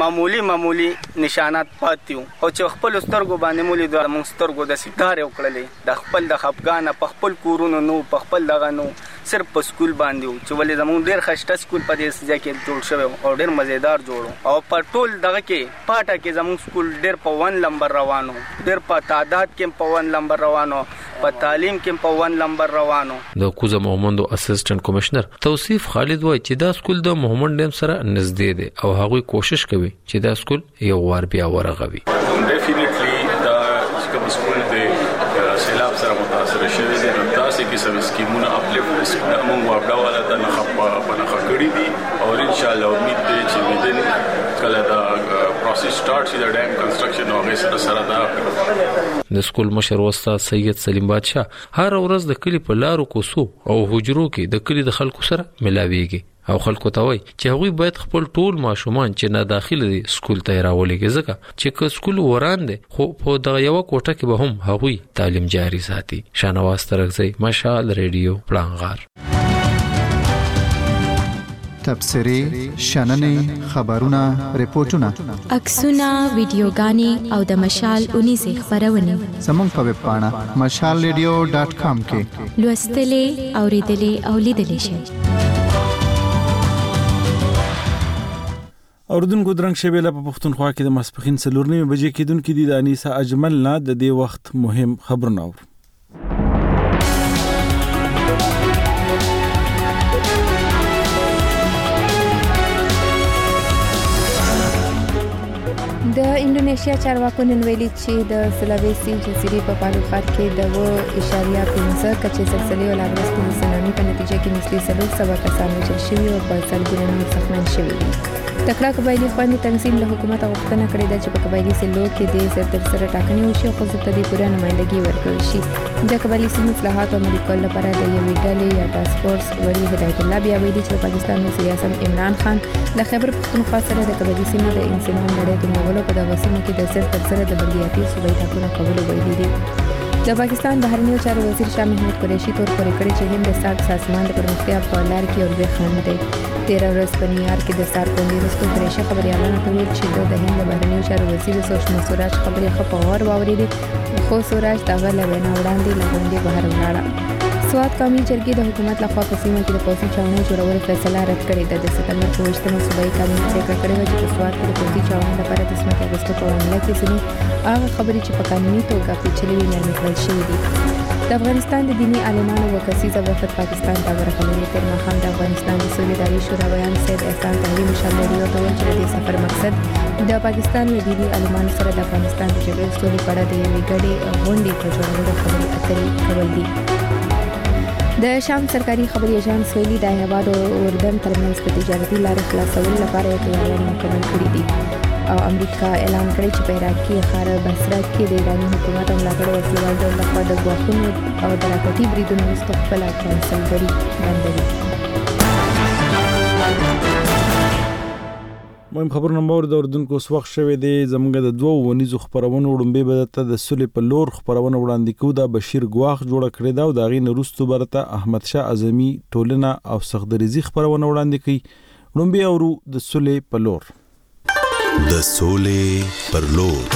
معمولی نشانات پاتیو او چې خپل سترګو باندې مولي د موږ سترګو د ستاره وکړلې د خپل د خپګان په خپل کورونو نو په خپل دغه نو صرف په سکول باندې چې ولې زموږ ډیر خشته سکول په دې ځای کې جوړ شوی او ډیر مزیدار جوړو او په ټول دغه کې پاټه کې زموږ سکول ډیر په 1 نمبر روانو، ډیر په تعداد کې په 1 نمبر روانو، په تعلیم کې په 1 نمبر روانو. د کوزه محمد اسسټنټ کمشنر توصیف خالد وای چې دا سکول د محمد ډیم سره نږدې دی او هغه کوشش کوي چې دا سکول یو وار بیا ورغوي. ډیفینیټلی دا کوم سکول دی سیلاب سره متاثر شوی دی. تاسو کې سم سکیمونه اپلیفټ موږ وابډاواله د نه خکړی دي او ان شاء الله امید دی چې ودن کله دا پروسس سٹارټ شي د ډیم کنستراکشن او غیر سره دا. د سکول مشر استاد سید سلیم بادشاہ هر ورځ د کلی په لارو کوسو او حجرو کې د کلی د خلکو سره ملاويږي او خلکو ته وایي چې هغوی باید خپل ټول ماشومان چې نه داخله دي سکول ته راولېږي ځکه چې که سکول وران دي خو په دغه یو کوټه کې به هم هغوی تعلیم جاري ساتي. شانواز ترغزی، مشال ریډیو، پړانغار. تبصرې، شننې، خبرونه، ریپورتونه، عکسونه، ویډیوګانې او د مشال 19 خبرونه زموږ په ویب پاڼه mashalradio.com کې لوستلې، اوریدلې او لیدلې شئ. اوردونکو درنګ شبيله په پښتونخوا کې د ماسپخین 4:30 بجې کېدونکې دي. د انیسا اجمل نه د دې وخت مهم خبرونه اور. د انډونیشیا چارواکو نن ویلي چې د سلاویسي جزیرې په پالو ښار کې د 0.5 کچې زلزلې او لاروستي سونامي په نتیجه کې نسبتاً 7 کسان وژل شوي او په سلګونه نور زخمیان شوي دي. تکړه قبایلی خوندې تنظیم له حکومت غوښتنه کړې ده چې په قبایلی سیمو کې د زیاتره سره ټاکنې وشي او خصوصا د پوره نمائندګي ورکړل شي. د قبایلی سیمو اصلاحات او عملي کولو لپاره د یوې ډلې یا ټاسک فورس ولی هدایت الله بیا ویلي چې پاکستان وزیر اعظم عمران خان د خیبر پختونخوا سره د قبایلی سیمو د انسانان لړۍ د نیولو په دغه سیمه کې د زیاتره د بلدیاتي صوبایي ټاکنو کولو ویلي دي. د پاکستان بهرنیو چارو وزیر شاه محمود قریشي تور پورې کړی چې هند د ساک سازمان د پرمختیا په لار کې یو لوی خنډ دی. 13 ورځې په نیویارک کې د سار کونډې وروسته قریشي خبريالانو ته ویل چې د هند بهرنیو چارو وزیر سوشما سوراج خبرې ښه په غور واورېدې، خو سوراج دغه له وینا وړاندې له غونډې بهر ولاړه. سوات قومي جرګې د حکومت لخوا په سیمه کې د پوځي چاونۍ جوړولو فیصله رد کړې ده. د سپتمبر په 28 صوبایي کابینه پریکړه کړې وه چې په سوات کې د پوځي چاونۍ لپاره د ځمکې اخیستو په معامله کې ځینې هغه خبرې چې په قانوني توګه پیچلې وي نرمې کړل شوې دي. د افغانستان د دینی عالمانو وکسیزه وفد پاکستان ته ورغلی. تر ماښام د افغانستان د سولیداري شورا بیان سید احسان طاهري مشاورې ته وویل چې د دې سفر مقصد د پاکستان له دینی عالمانو سره د افغانستان د جګړې سولې په اړه د یوې ګډې غونډې په جوړولو خبرې اترې کول دي. د شام سرکاري خبري ایجنس ویلي د هیواد او اردن ترمنځ په تجارتي لارې خلاصولو لپاره تیاریاں مکمل کړې دي او امریکا اعلان کړی چې په عراق کې ښار بصره کې د ایراني حکومت ملاتړ وسلوال ډول لخوا د ګواښونو او د راکټي بریدونو وروسته خپله کونسلګري بندوي. مهم خبرونه مور د اردن کو وخت شوه دی. زمونږ د 2 ونیزو خبرونو وړاندې به ته د سولې په لور خبرونه وړاندې کوو. د بشیر ګواخ جوړ کړی دا او د غین روستو برته احمد شاه اعظمي ټولنه او سخدریزي خبرونه وړاندې کوي. وړاندې اورو د سولې په لور. د سولې پر لور.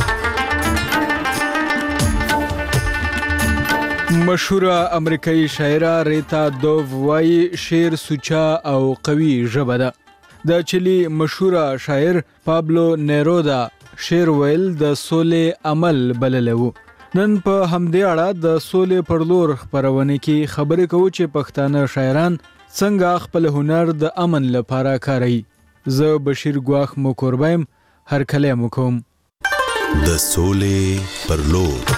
مشهوره امریکایي شاعره ریتا دوف وايي شعر سوچا او قوي ژبه ده. د چلی مشهوره شاعر پابلو نیرودا شعر ویل د سولې عمل بللو. نن په همدې اړه د سولې پر لور خبرونه کې خبرې کوو چې پښتانه شاعران څنګه خپل هنر د امن لپاره کاروي. زه بشیر ګواخ مو قربایم هر کله مو کوم. د سولې پر لور.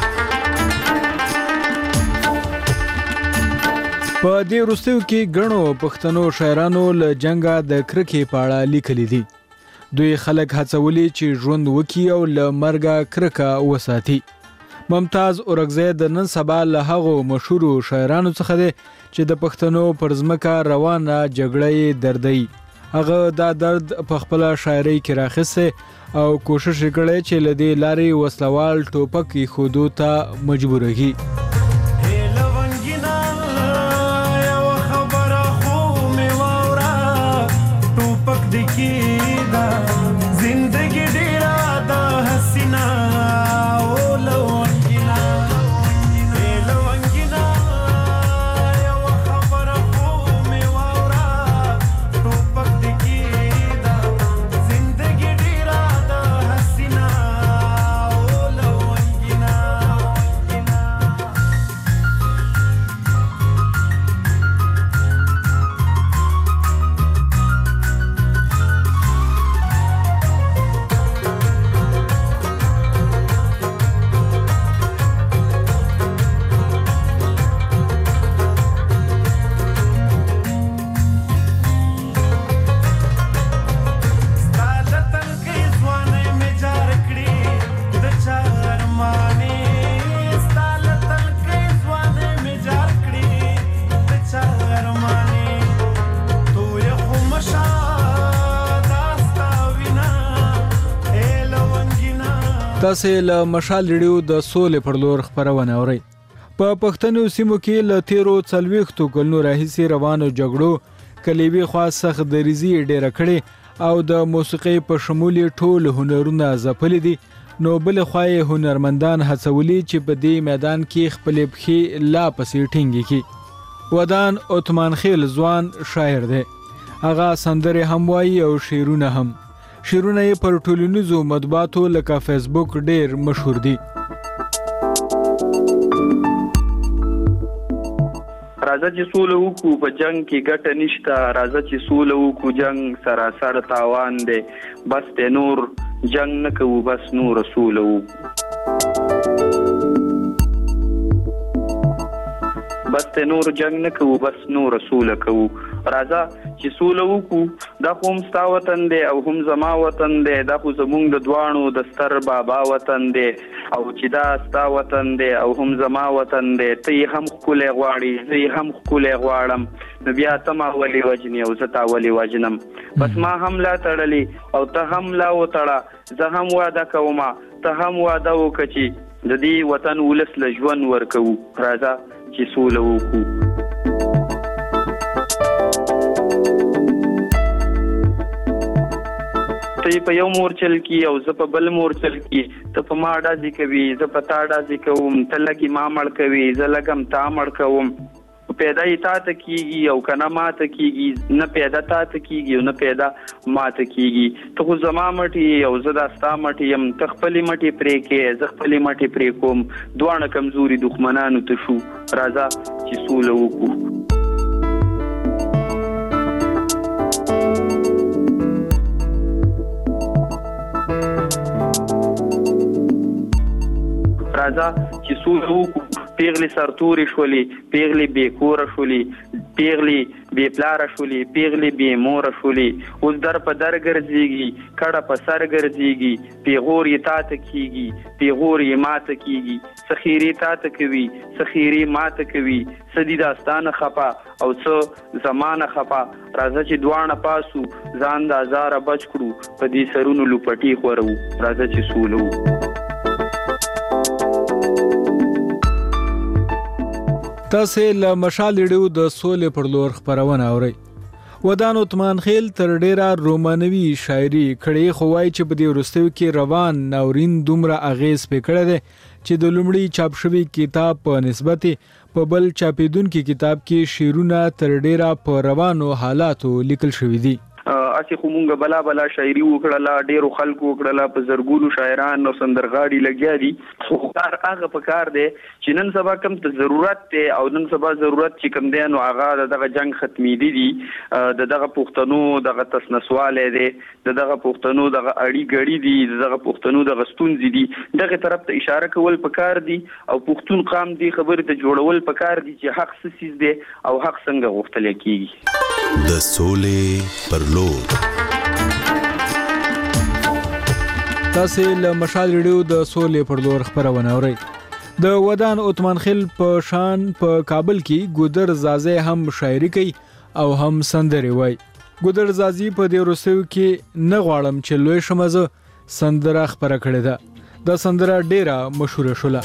په دې وروستیو کې ګڼو پښتنو شاعرانو له جنگه د کرکې په اړه لیکلي دي. دوی خلک هڅولي چې ژوند وکړي او له مرګه کرکه وساتي. ممتاز اورکزی د نن سبا له هغو مشهورو شاعرانو څخه دی چې د پښتنو پر ځمکه روانه جګړه دردي. هغه دا درد په خپل شاعرۍ کې راخسته او کوشش وکړي چې له دې لارې وسلوال ټوپک خودو ته مجبورږي. تاسو له مشال ریډیو د سولې پر لور خبرونه اورئ. په پښتنو سیمو کې له 13 کلونو راهیسې روانو جګړو کلیوي خوا سخت دریزي ډېره کړې او د موسیقۍ په شمول ټول هنرونه ځپلي دي. نو بل خوای هنرمندان هڅولي چې په دې میدان کې خپل پخې لا پسې ټینګي کی. ودان عثمان خیل ځوان شاعر دی. هغه سندره هم وایي او شعرونه هم. شعرونه یې پر ټولنیزو مطبوعاتو لکه فیسبوک ډیر مشهور دي. راځه چې سوله وکړو په جنگ کې ګټه نشته، راځه چې سوله وکړو جنگ سراسر تاوان دی، بس ته نور جنگ نه کوو بس نور سوله وکړو، بس ته نور جنگ نه کوو بس نور سوله کوو. راځه چې سوله وکړو، دا هم ستا وطن دی او هم زما وطن دی، دا خو زمونږ د دوانو د ستر بابا وطن دی، او چې دا ستا وطن دی او هم زما وطن دی، ته یې هم ښکلی غواړې زه یې هم ښکلی غواړم، نو بیا ته ما ولې وجنې او زه تا ولې وجنم. بس ما هم لا تړلې او ته هم لا وتړه، زه هم واده کوم ته هم واده وکړه چې د دې وطن ولس له ژوند ورکوو. راځه چې سوله وکړو. ته په یو مورچل کې او زه په بل مورچل کې، ته په ما ډازې کوي زه په تا ډازې کوم، ته لږې ما مړ کوي زه لږم تا مړ کوم. پیدا یې تا ته کېږي او که نه ما ته کېږي، نه پیدا تا ته کېږي او نه پیدا ما ته کېږي. ته خو زما مټې او زه دا ستا مټې یم، ته خپلې مټې پرې کې زه خپلې مټې پرې کوم، دواړه کمزوري دښمنانو ته شو. راځه چې سوله وکړو. راځه چې سوله وکړو. پیغلې سرتورې شولې، پیغلې بې کوره شولې، پیغلې بې پلاره شولې، پیغلې بې موره شولې. اوس در په در ګرځېږي کډه په سر ګرځېږي، پیغور یې تا ته کېږي پیغور یې ما ته کېږي، څه خیرې تا ته کوي څه خیرې ما ته کوي، څه دي داستانه خفه او څه زمانه خفه. راځه چې دواړه پاسو ځان د ازاره بچ کړو، په دې سرونو لوپټې خورو. راځه چې سوله وکړو. تاسو له مشال ریډیو د سولې پر لور خبرونه اورئ. ودان عثمان خیل تر ډیره رومانوي شاعري کړي، خو وايي چې په دې وروستیو کې روان ناورین دومره اغیز پکړه ده چې د لومړي چاپ شوی کتاب په نسبت په بل چاپیدونکو کتاب کې شعرونه تر ډیره په روانو حالاتو لیکل شوی دي. اسی خو مونږ بلا بلا شاعري وکړه، ډیرو خلکو وکړه، په زرګونو شاعران او سندرغاړي لګیا دي. خو کار هغه په کار دی چې نن سبا کوم ته ضرورت دی او نن سبا ضرورت چې کوم دی نو هغه دغه جنگ ختمېدی دي، دغه پښتنو دغه تسنسواله دی، دغه پښتنو دغه اړي ګړي دي، دغه پښتنو دغه ستونزې دي، دغه طرف ته اشاره کول پکار دي او پښتون قام دی خبره ته جوړول پکار دي چې حق سیس دی او حق څنګه غوښتل کیږي. د سولې پر لور تاسو له مشال ریډیو د سولې پر لور خبرونه اورئ. د ودان عثمان خیل په شان په کابل کې ګودر زازه هم شاعري کوي او هم سندري وایي. ګودر زازي په دې وروستیو کې نه غواړم چې لوی شمزه سندره خبره کړې ده. دا سندره ډیره مشهوره شوله.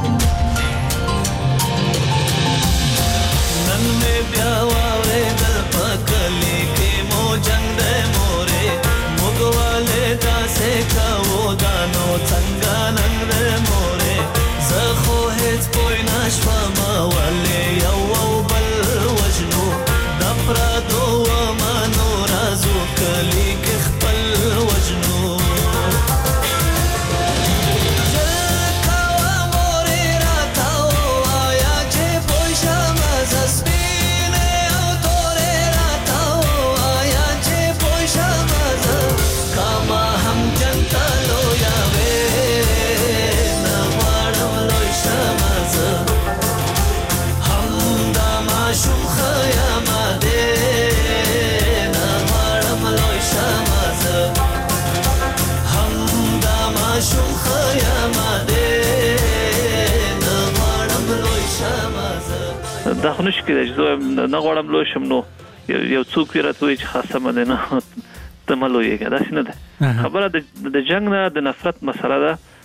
دا خو نشي کېدای چې زه نه غواړم لوی شم، نو یو څوک راته وایي چې خاصه مده نه ته مه لویېږه، داسې نه ده. خبره د جنګ نه د نفرت مسله ده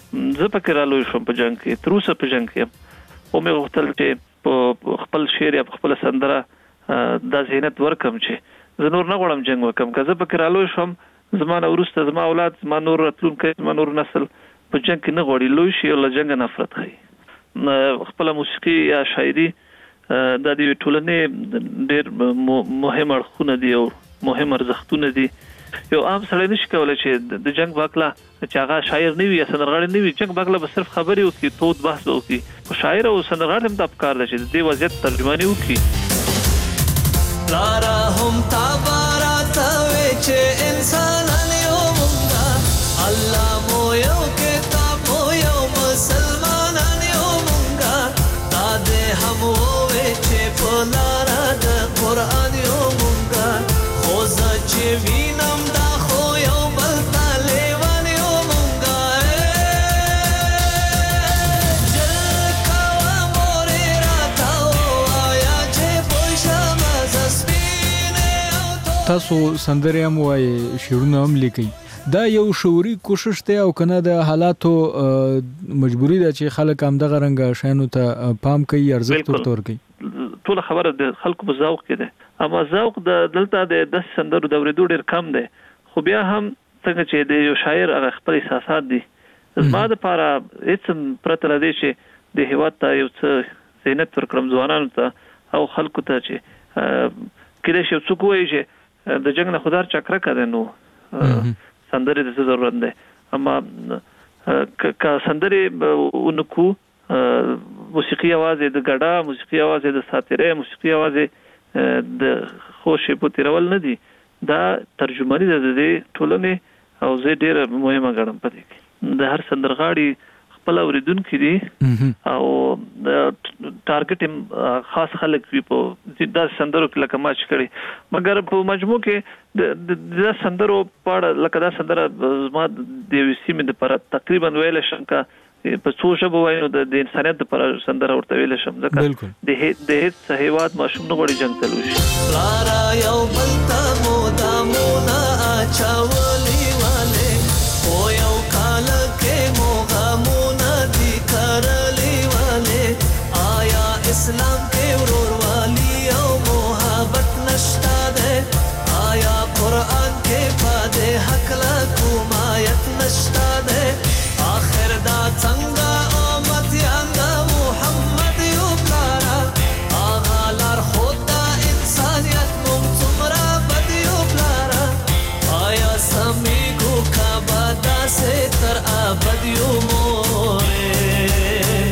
زه پکې رالوي شوم په جنگ کې، تر اوسه په جنگ کې او مې غوښتل چې په خپل شعر یا په خپل سندره د زینت ورکم چې زه نور نه غواړم جنگ وکم. که زه پکې رالوي شوم زمانه ورسته زما اولاد زما نور راتلونکي زما نور نسل په جنگ کې نه غواړي لوی شي او له جنگ نفرت کوي. خپل موسیقي یا شاعري د دې ټولنې ډېر مهم اړخونه دي او مهم ارزښتونه دي. یو عام سړی نشي کولای چې د جنگ باکلا چې هغه شاعر نه وي یا سندرغاړی نه وي، جنگ باکلا به صرف خبرې وکړي، تود بحث وکړي. خو شاعر او سندرغاړی هم د افکار دي چې د دې وضعیت ترجماني وکړي. لارا هم تابارا تاوي چې انسانان یو مونږه، الله مو یو کتاب مو یو مسلمانان یو مونږه، دا دې هم وې چې په لارا د قران یو مونږه، خو زه چې وینم دا خو یو بل طالبان یو مونږه. جل کوا مورې راته وایا چې پوه شم زه سپینې. تاسو سندرې هم وایي، شعرونه هم لیکئ، دا یو شعوري کوشش دی او کنه د حالاتو مجبوری ده چې خلک هم دغه رنګ شانو ته پام کوي، ارزښت ورته ورکوي؟ ټول خبره د خلکو په ذوق کې ده، اما ذوق د دلته د سندرو د اورېدو ډېر کم دی. خو بیا هم څنګه چې د یو شاعر هغه خپل احساسات دي، زما دپاره هېڅ پرته له دې چې د هېواد ته یو څه زینت ورکړم ځوانانو ته او خلکو ته چې کېدای شي یو څوک ووایي چې د جنګ نه خو دا چا کرکه ده، نو سندرې د څه ضرورت دی. اما که سندرې ونکو، موسیقي आवाज د ګډا، موسیقي आवाज د ساتیره، موسیقي आवाज د خوشې په تیرول نه دي، دا ترجمانی د دې ټولنې او زه ډېر مهمه ګڼم. پدې کې د هر سندرغاړي خپل اوریدونکي دي او ټارګټ خاص خلک وي په دا سندرو کې لکه ماچ کړي، مګر په مجموع کې د سندرو په لکه دا سندره زما د وسیمې د پر تقریبا ویل شم کا په څو ژبو وایي نو د انسانیت لپاره سندره ورته ویل شم، ځکه د هیڅ هیواد ماشوم نه غواړي جنګ ته لوشي. لارا یو بل ته مو دامونه اچولي والے، او یو کال کې مو غمونه دي کرلي والے، آیا اسلام کې وروروالی او محبت نشتا ده، آیا قرآن کې پدې حق لا کوم آیت نشتا ده، آخر دا څنګه امتیان دا محمد یو پلارا، آغا لار خود دا انسانیت مم څومره بد یو پلارا، آیا سمیګو کعبه داسې تر ابد یو مورې،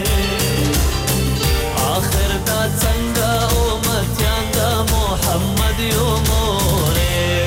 آخر دا څنګه امتیان دا محمد یو مورې.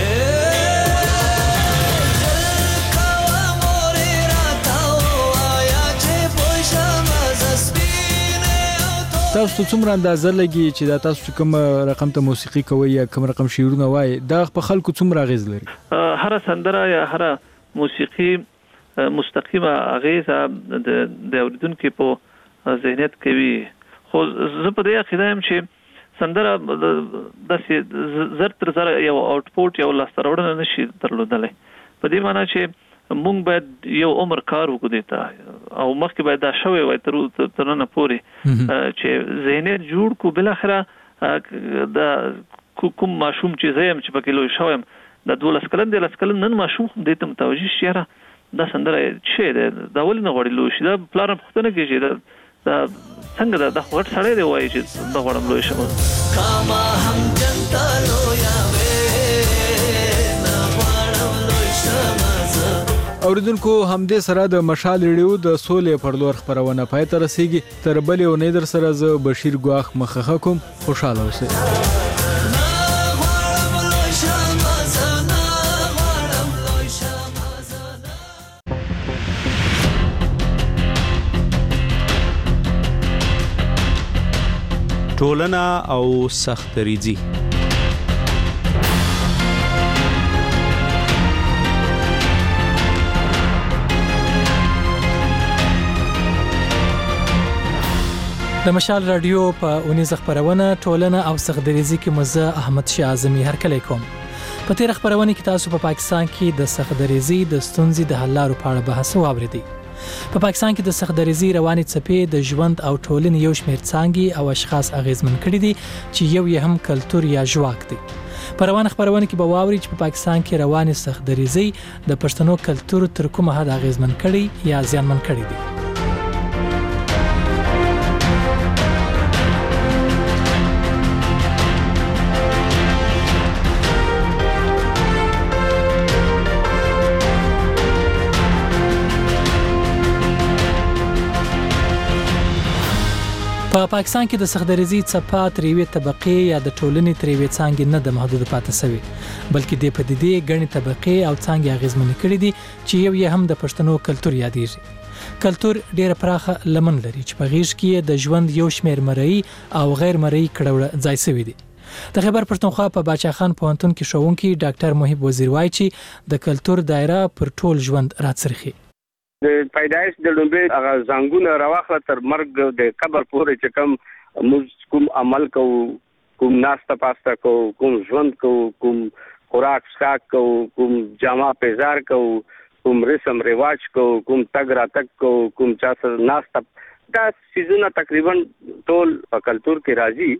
تاسو څومره اندازه لګي چې دا تاسو کوم رقم ته موسیقي کوي یا کوم رقم شعرونه وایي، دا په خلکو څومره اغیز لري؟ هر سندره یا هر موسیقي مستقیمه اغیزه د اوریدونکو په ذهنیت کوي. خو زه په دې عقیده یم چې سندره د زر تر زر یو آوټپوټ یو لاسته راوړنه نشي درلودلی، په دې معنی چې مونږ باید یو عمر کار وکړو دیتا او مخکې باید دا شوی وای تر نن پورې چې ذهنیت جوړ کو، بل اخره د کوم ماشوم چې زم چې پکې لوی شوم د 12 کلن د 10 کلن نن ماشوم دې ته متوجي شي دا سندره چې دا ولې نه غوړي لوي شي، دا پلان پختنه کېږي دا څنګه دا غټ سړی دی وایي چې دا غوړم لوي شم. کما هم جنتا لویا وې نه غوړم لوي شم. اوریدونکو همدې سره د مشال ریډیو د سولې پر لور خبرونه پای ته رسیږي. تر بلې او نه در سره ز بشیر ګواخ مخخه کوم، خوشاله اوسئ. ټولنه او سختریزي. د مشال رادیو په اونیز خبرونه ټولنه او سختریزي کې مزه احمد شاه اعظمي هرکلی کوم. په تیر خبرونه کې تاسو په پاکستان کې د سختریزي د ستونزې د حل لارو په اړه بحث واوریدئ. په پاکستان کې د سختدریزي رواني څپې د ژوند او ټولنې یو شمېر څانګې او اشخاص اغیزمن کړي دي چې یو یې هم کلتور یا ژواک دی. په روانه خبرونه کې به واوري چې په پاکستان کې رواني سختدریزي د پښتنو کلتور تر کومه حد اغیزمن کړي یا زیانمن کړي دي. په پاکستان کې د سختدریزي څپه تر یوې طبقې یا د ټولنې تر یوې څانګې نه د محدود پاتې شوی، بلکې د پدیدې ګڼې طبقې او څانګې اغیزمن کړي دي چې یو یې هم د پښتنو کلتور یادېږي. کلتور ډېره پراخه لمن لري چې په غیږ کې د ژوند یو شمېر مرئی او غیر مرئی کړهوړه ځای شوی دي. د خیبر پښتونخوا په باچا خان پوهنتون کې ښوونکی ډاکټر محب وزیر وایي چې د کلتور دایره پر ټول ژوند راڅرخي. د پیدایش د لومبه هغه زنګونه راوخله تر مرګ د قبر پورې چې کوم عمل کوم ناسته پاسته کوم ژوند کوم خوراک څښاک کوم جامه پیزار کوم رسم رواج کوم تګ راتګ کوم چا سره ناسته، دا سيزونه تقریبا ټول په کلتور کې راځي.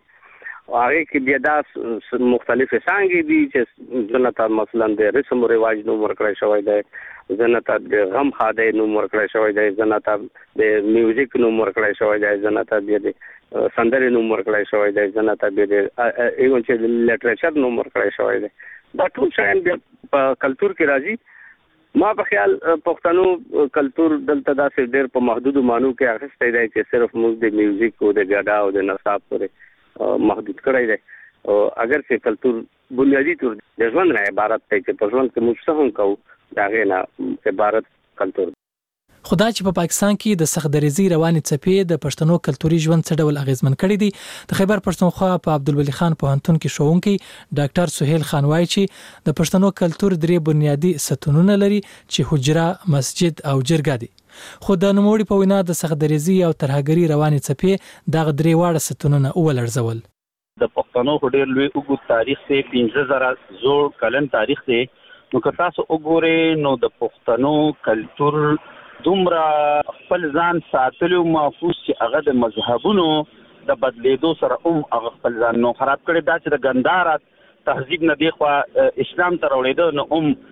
هغه کې بیا دا مختلف څنګه دي چې جنتا مثلا د رسم رواج نو ورکړی شوی دی، جنتا د غم خاده نو ورکړی شوی دی، جنتا د میوزیک نو ورکړی شوی دی، جنتا د سندرې نو ورکړی شوی دی، جنتا د ایون چې لټریچر نو ورکړی شوی دی. دا ټول شیان په کلتور کې راځي. ما په خیال پښتنو کلتور دلته داسې ډېر په محدود مانو کې اخیستی دی چې صرف موږ د میوزیک او د ګډا او د نصاب پورې محدود کړی دی. اگر چې کلتور بنیادی طور د ژوند نه عبارت دی چې په ژوند کې موږ څه هم کوو، دا غي نه عبارت کلتور. خدای چې په پاکستان کې د سختدریزي رواني څپې د پښتنو کلتوري ژوند څه ډول اغیزمن کړي دي. د خیبر پښتونخوا په عبدالولي خان پوهنتون کې ښوونکی ډاکټر سهیل خان وایي چې د پښتنو کلتور درې بنیادی ستونونه لري چې حجره، مسجد او جرګه دي. خو د نوموړي په وینا د سختدریزي او ترهګري رواني څپې دغه درې واړه ستونونه ولړزول. د پښتنو هډیر لوی وګړو تاریخ ته 15000 زوړ کلن تاریخ دی. نو که تاسو وګورئ نو د پښتنو کلتور دومره خپل ځان ساتلو محفوظ چې هغه د مذهبونو د بدلیدو سره هغه خپل ځان نو خراب کړي. دا چې د ګندارات تهذیب نه دی خو اسلام ته راوړېده نو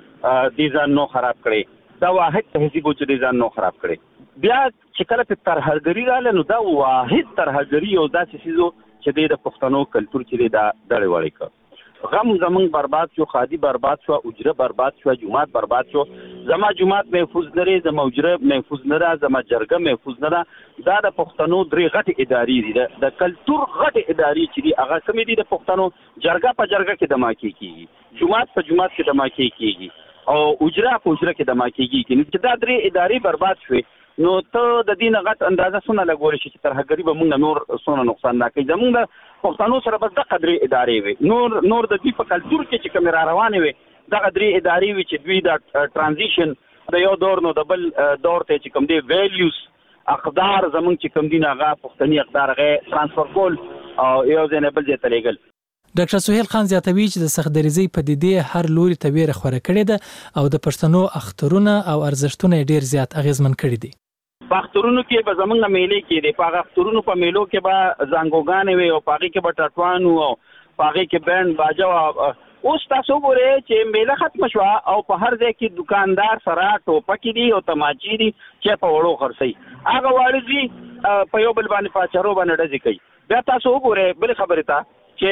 دې ځان نو خراب کړي. دا واحد تهذیب چې دې ځان نو خراب کړي. بیا چې کله په ترهګري رااله نو دا واحد ترهګري او داسې چیزو چې د پښتنو کلتور چې دا ډېر وړي کړ. غم زمون برباد شو، خادي برباد شو، اجره برباد شو، جمعات برباد شو. زما جمعات محفوظ لري، زما اجره محفوظ لري، زما جرګه محفوظ لري. دا د پښتنو درې غټ ادارې دي. د کلتور غټ ادارې چې دي هغه کوم دي د پښتنو جرګه په جرګه کې دما کیږي، جمعات په جمعات کې دما کیږي او اجره په اجره کې دما کیږي. نو دا درې ادارې برباد شوي نو ته د دین غټ اندازه سونه لګول شي چې ترهګري به موږ نور سونه نقصان نه کوي. زموږ د پښتنو سره بس د قدرې ادارې وي، نور د دې په کلتور کې چې کوم را روانې وي د قدرې ادارې وي چې دوی د ترانزیشن د یو دور نو د بل دور ته چې کوم دی ویلیوز اقدار زموږ چې کوم دین هغه پښتني اقدار هغه ترانسفر کول او یو ځای نه بل ځای ته لیږل. ډاکټر سهیل خان زیاتوي چې د سختدریزي پدیدې هر لوري ته ویره خوره کړې ده او د پښتنو اخترونه او ارزښتونه ډیر زیات اغیزمن کړي دي. په اخترونو کې به زمونږ میلې کې دي، په اخترونو په میلو کې به زنګوګانې وي او پاغي کې به ټټوان او پاغي کې بند باجا. اوس تاسو ګورئ چې میله ختم شو او په هر ځای کې دکاندار سره ټوپک دي او تماچې دي چې په وړو خرڅي هغه واړځي په یو بل باندې پاچرو باندې ډزې کوي. بیا تاسو وګورئ بل خبره ته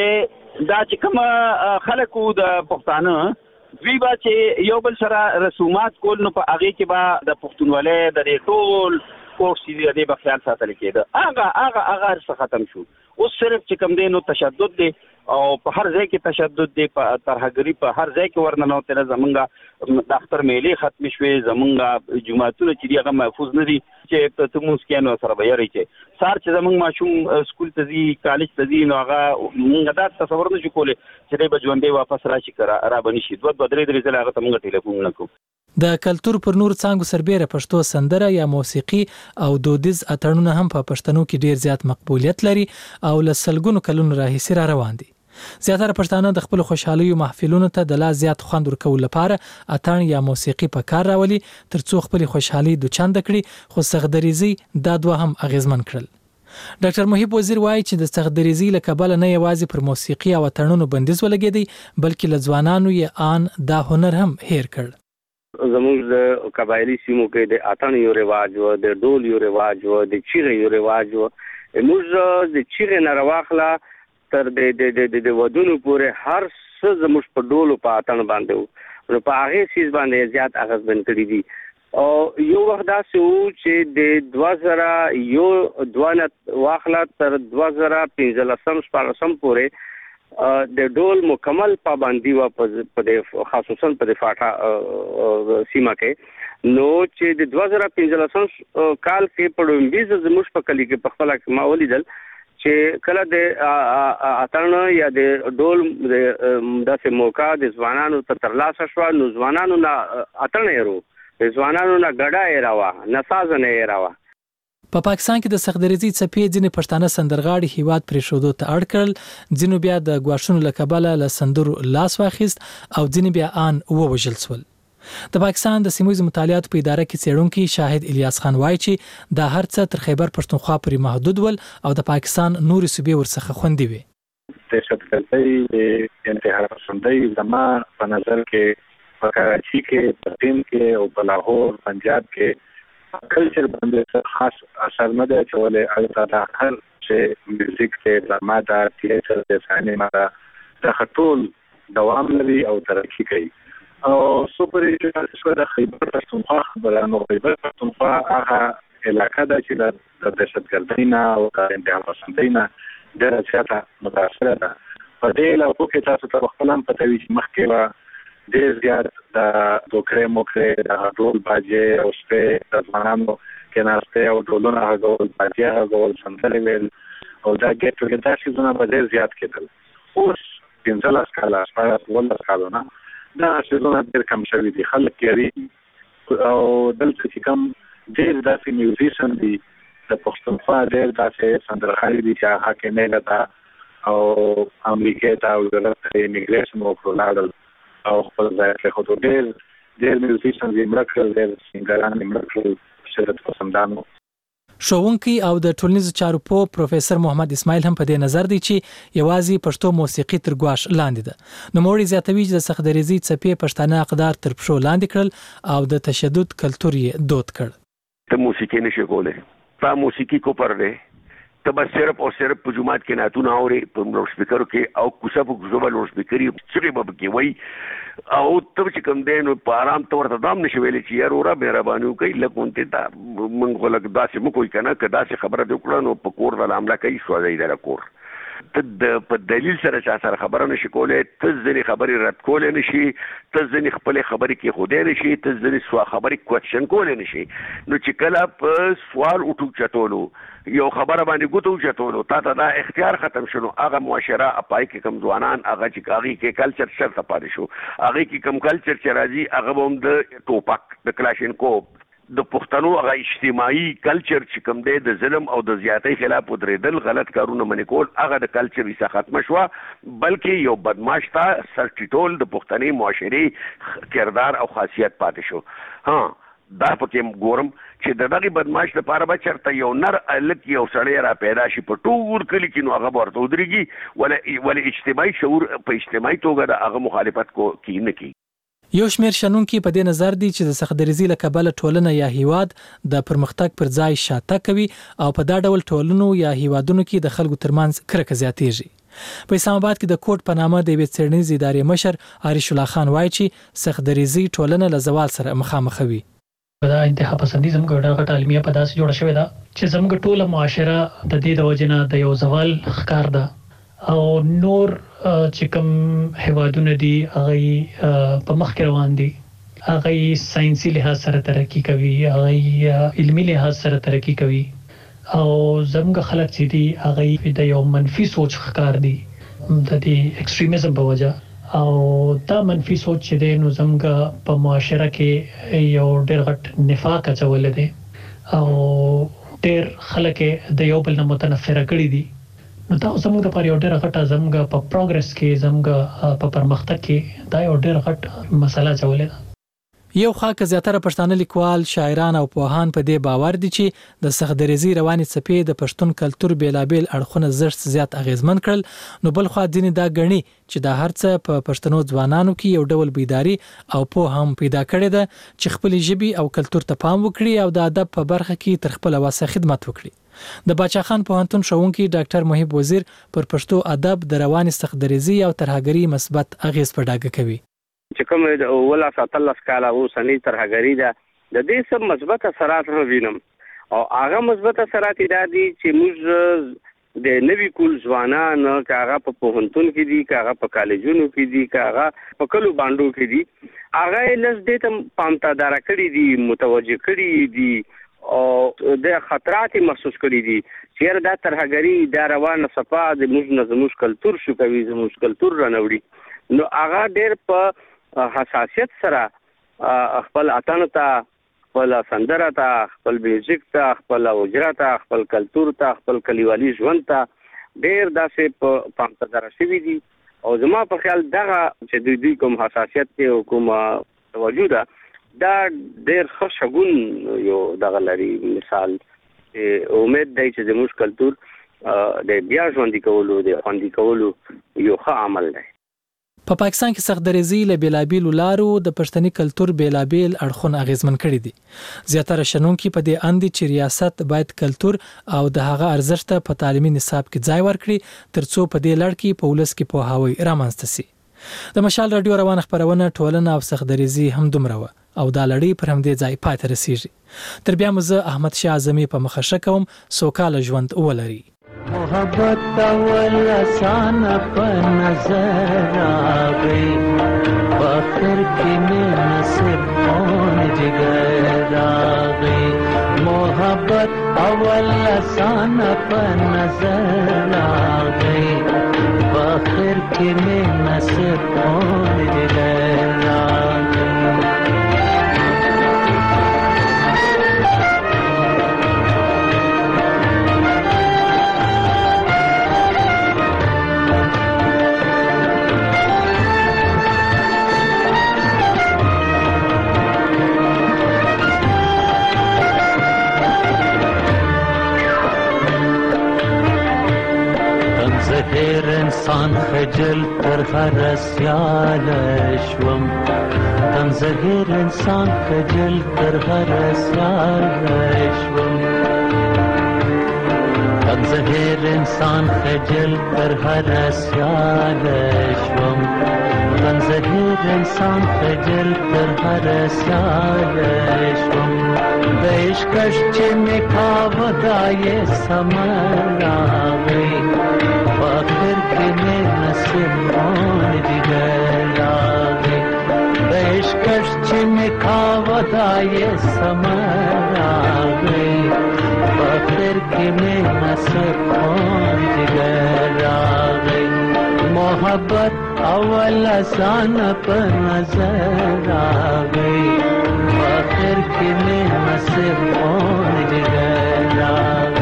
چې دا چې کوم خلکو د پښتانه دوی با چې یو بل سره رسومات کول نو په هغه کې به د پښتونولۍ د ټول کورس دی به خیال ساتل کېده. هغه څه ختم شو. اوس صرف چې کوم دی نو تشدد دی او په هر ځای کې تشدد دی، په ترهګري په هر ځای کې ورننوتل. زمونږ د اختر میلې ختم شوې، زمونږ جمعتونه چې دی هغه محفوظ نه دي چې په تموس کې نو سره به یری چې سار چې زمونږ ماشوم سکول ته ځي، کالج ته ځي نو هغه موږ دا تصور نه شو کولی چې دی به ژوندی واپس راشي را بني شي. دوه درې ځله هغه ته موږ ټلیفون نه کوو. د کلتور پر نور څانګو سربېره پښتو سندره یا موسیقي او دودیز اتړونه هم په پښتنو کې ډیر زیات مقبولیت لري او له سلګونو کلونو راهیسې را روان دي. زیاتره پښتانه د خپل خوشحالي محفلونو ته د لا زیات خوند ورکول لپاره اتڼ یا موسیقي په کار راولي ترڅو خپل خوشحالي د چند کړي، خو سغدریزي دا دوه هم اغیزمن کړل. ډاکټر محب وزیر وایي چې د سغدریزي له کبله نه یوازې پر موسیقي او اتڼونو بندیز ولګېدی بلکې له ځوانانو یې آن دا هنر هم هیر کړ. زموږ د قبایلی سیمو کې د اتڼ یو رواج و، د ډول یو رواج و، د چیغې یو رواج و. موږ د چیغې نه راواخله تر د ودونو پورې هر څه زموږ په ډول په اتڼ باندې و، نو په هغې څیز باندې زیات اغېزمن کړي دي. او یو وخت داسې و چې د 2001 نه واخله تر 2015 پورې د ډول مکمل پابندي و په خصوصا په د فاټا سیمه کې. نو چې د 2015 کال کې په لومبیز زموږ په کلی کې په خپل ما ولیدل چې کله د اتڼ یا د ډول داسې موقع د ځوانانو ته ترلاسه شوه، نو ځوانانو نه اتڼ یې رو، د ځوانانو نه ګډه یې راوه، نساز نه یې راوه. په پاکستان کې د سغدریزي څپې ځینې پښتانه سندرغاړي هیواد پرېښودو ته اړ کړل، ځینو بیا د ګواښونو له کبله له سندرو لاس واخیست او ځینې بیا آن ووژل شول. د پاکستان د سیمویز مطالعات په اداره کې څېړونکي شاهد الیاس خان وایي چې دا هر څه تر خیبر پښتونخوا پورې محدود ول او د پاکستان نورې صوبې ورڅخه خوندي وي. دهشتګردۍ انتحار پسندۍ زما په نظر کې په کراچي کې، په سند کې او په لاهور پنجاب کې کلچر باندې خاص اثر نه دی اچولی. البته هر چې میوزیک دی، ډرامه ده، تیاتر دی، سینما ده، دا ټول دوام لري او ترقي کوي. او سپر ایجنټ د خیبر پښتونخوا خبره، نو خیبر پښتونخوا هغه علاقه ده چې د دهشتګردۍ نه او د انتحار پسندۍ نه ډېره زیاته متاثره ده. په دې علاقو کې تاسو ته خپل هم پته وي چې مخکې به ډېر زیات د ټوکرې موکرې د ډول باجې او شپې د ځوانانو کېناستې او ډولونه غږول، باجې غږول، سندرې ویل او دا ګېټ ټوګېدر څیزونه به ډېر زیات کېدل. اوس 15 کاله 18 کالونه دا څیزونه ډېر کم شوي دي. خلک یېرېږي او دلته چې کوم ډېر داسې میوزیشن دي د پښتونخوا، ډېر داسې سندرغاړي دي چې هغه کې نه ده او امریکې ته او دولت ته ایمیګریشن وکړو لاړل او خپل ځای پرېښودو. ډېر میوزیشن یې مړه کړل، ډېر سینګران یې مړه کړل، شهرت پسندانو. ښوونکی او د ټولنیزو چارو پوه پروفیسر محمد اسماعیل هم په دې نظر دی چې یوازې پښتو موسیقي تر ګواښ لاندې ده. نوموړی زیاتوي چې د سغدریزي څپې پښتانه اقدار تر پښو لاندې کړل او د تشدد کلتور یې دود کړ. ته موسیقي نشي کولی، تا موسیقي کو پر دی، ته بس صرف او صرف په جومات کې نعتونه اوري په لوډ سپیکرو کې او کوڅه په کوڅه به لوډ سپیکري څغې به پکې وایي او ته چې کوم دی نو په ارام ته ورته دام نشي ویلی چې یار وره مهرباني وکړئ لږ غونډې ته موږ خو لږ داسې مه کوئ که نه، که داسې خبره دې وکړه نو په کور ته حمله کوي، سوځوي دله کور. ته په دلیل سره چا سره خبره نشي کولی، ته ځینې خبرې رد کولی نشي، ته ځینې خپلې خبرې کېښودی نشي، ته ځینې خبرې کوېشن کولی نشي. نو چې کله په سوال وټو چتولو یو خبره باندې ګوتو چتولو تا ته دا اختیار ختم شنو، هغه معاشره پای کې کم ځوانان هغه چې هغې کې کلچر شرطه پاتې شو، هغې کې کم کلچر چې راځي هغه به هم د ټوپک د کلاشینکوف د پښتنو هغه اجتماعي کلچر چې کوم دی د ظلم او د زیاتۍ خلاف ودرېدل، غلط کارونه منې کول، هغه د کلچر حصه ختمه شوه، بلکې یو بدماش ته سر ټیټول د پښتني معاشرې کردار او خاصیت پاتې شو. دا پکې ګورم چې د دغې بدماش لپاره به چېرته یو نر هلک یو سړی را پیدا شي په ټول کلي کې، نو هغه به ورته ودرېږي ولې اجتماعي شعور په اجتماعي توګه د هغه مخالفت کې نه کېږي. یو شمېر شنونکي په دې نظر دي چې د سغدریزي له کبله ټولنه یا هیواد د پرمختګ پر ځای شاته کوي او په دا ډول ټولنو یا هیوادونو کې د خلکو ترمنځ کرکه زیاتېږي. په اسلام آباد کې د کوټ په نامه د یوې څېړنیزې ادارې مشر عارش الله خان وایي چې سغدریزي ټولنه له زوال سره مخامخ وي. دا انتها پسندي زموږ ډېره غټه المیه په داسې جوړه شوې ده چې زموږ ټوله معاشره د دې د وجې نه د یو زوال ښکار ده او نور چې کوم هیوادونه دي هغه په مخ کې روان دي، هغه ساينسي لحاظ سره ترقی کوي، هغه علمي لحاظ سره ترقی کوي او زموږ خلک چې دي هغه د یو منفي سوچ ښکار دي د دې ایکستریمزم په وجه او دا منفي سوچ چې دی نو زموږ په معاشره کې یو ډېر غټ نفاق اچولی دی او ډېر خلک د یو بل نه متنفره کړي دي. نو دا زموږ د پاره ډېر غټه زموږ په پروګرس کې زموږ په پرمختګ کې دا ډېر غټ مسله چولې. یو خاکه زیاتره پښتانه لیکوال، شاعران او پوهان په دې باور دي چې د سختدریزي رواني څپې د پښتون کلچر بیلابل اړخونه زړه زیات اغیزمن کړل، نو بل خو ځینې دا غني چې دا هرڅه په پښتنو ځوانانو کې یو ډول بیداری او په هم پیدا کړی ده چې خپل ژبي او کلچر ته پام وکړي او د ادب په برخه کې تر خپل واسه خدمت وکړي. د باچا خان پوهنتون ښوونکي ډاکټر محب وزیر پر پښتو ادب د رواني سختدریزي او ترهګری مثبت اغیز په ډاګه کوي. چې کوم ولا ساتلس کاله اوسنی ترهګری ده د دې سم مثبت اثرات هم وینم او هغه مثبت اثرات د دې چې موږ د نوی کول ځوانان کاغه په پوهنتون کې دي، کاغه په کالجونو کې دي، کاغه په کلو باندو کې دي، هغه لږ دې ته پامتادار کړی دي، متوجه کړی دي او د خطرات محسوس کړی دي چې دا ترهګری دا روانه صفه د موږ کلچر شو کوي، زموږ کلچر رانوړي. نو هغه ډېر په حساسیت سره خپل اتن ته، خپل سندره ته، خپل میوزیک ته، خپل اوجره ته، خپل کلچر ته، خپل کلیوالي ژوند ته ډېر داسې په پامتدار شوي دي او زما په خیال دغه چې دوی کوم حساسیت او کوم توجه ده دا ډېر ښه شګون یو دغه لري مثال. امید دی چې زموږ کلچر د بیا ژوندي کولو د خوندي کولو یو ښه عمل دی. په پاکستان کې سختدریزي له بیلابل لارو د پښتني کلچر بیلابل اړخونه اغیزمن کړي دي. زیاتره شنونکو په دې اند چې ریاست باید کلچر او د هغه ارزښت په تعلیمي نصاب کې ځای ورکړي ترڅو په دې لړ کې په ولس کې پوهاوی رامنځته شي. د مشال رادیو روانه خبرونه ټولنه او سختدریزي هم دومره و او دا لړۍ پر همدې ځای پای ته رسیږي. تر بیا مزه احمد شاه اعظمي په مخه کوم سوکاله ژوند ولري. محبت اول آسان په نظر آگئی فخر کی میں نصب کون جگر آگئی. محبت اول آسان په نظر آگئی فخر کی میں نصب کون جگر آگئی. زهر انسان خجل تر هر سیال شوم، تم زهر انسان خجل تر هر سیال شوم، تم زهر انسان خجل تر هر سیال شوم، تم زهر انسان خجل تر هر سیال شوم. د عشقش چې می کاوه دای سمر آگئی فخر کې می نصیب کون دیگر آگئی. د عشقش چې می کاوه دای سمر آگئی فخر کې می نصیب کون دیگر آگئی. محبت اول آسان پر نظر آگئی فخر کی میں نصیب کون جگر آگئی.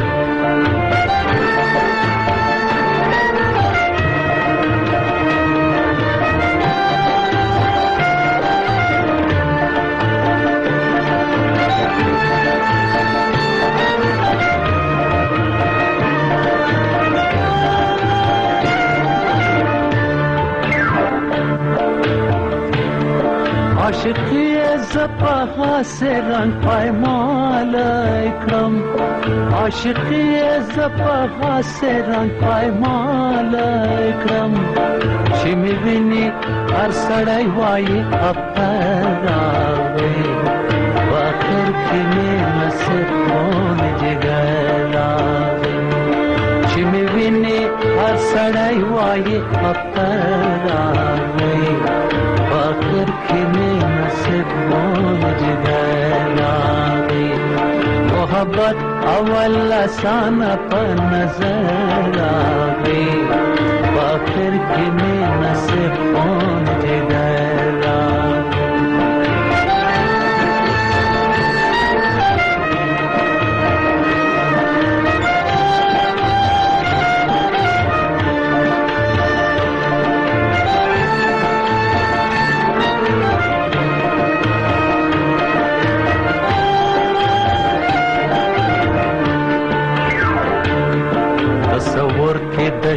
عاشقی زپا سے رنگ پایمال اکرم، عاشقی زپا سے رنگ پایمال اکرم، چی می بینی هر سړی وای افتر آگئی فخر کی می نصیب کون جگر آگئی. چی می بینی هر سړی وای افتر آگئی فخر کی می نصیب کون جگر آگئی. محبت اول آسان پر نظر آگئی فخر کی می نصیب کون جگر آگئی.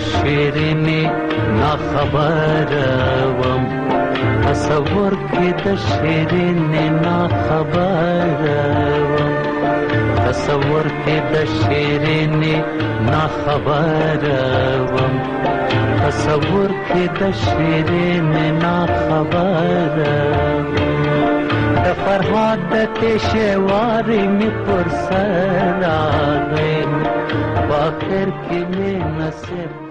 شیرینې نا خبر وم تصور کې د شیرینې نا خبر وم تصور کې د شیرینې نا خبر وم تصور کې د شیرینې نا خبر د فرهاد د پېښوارې مې پر سر راغی په آخر کې مې نصیب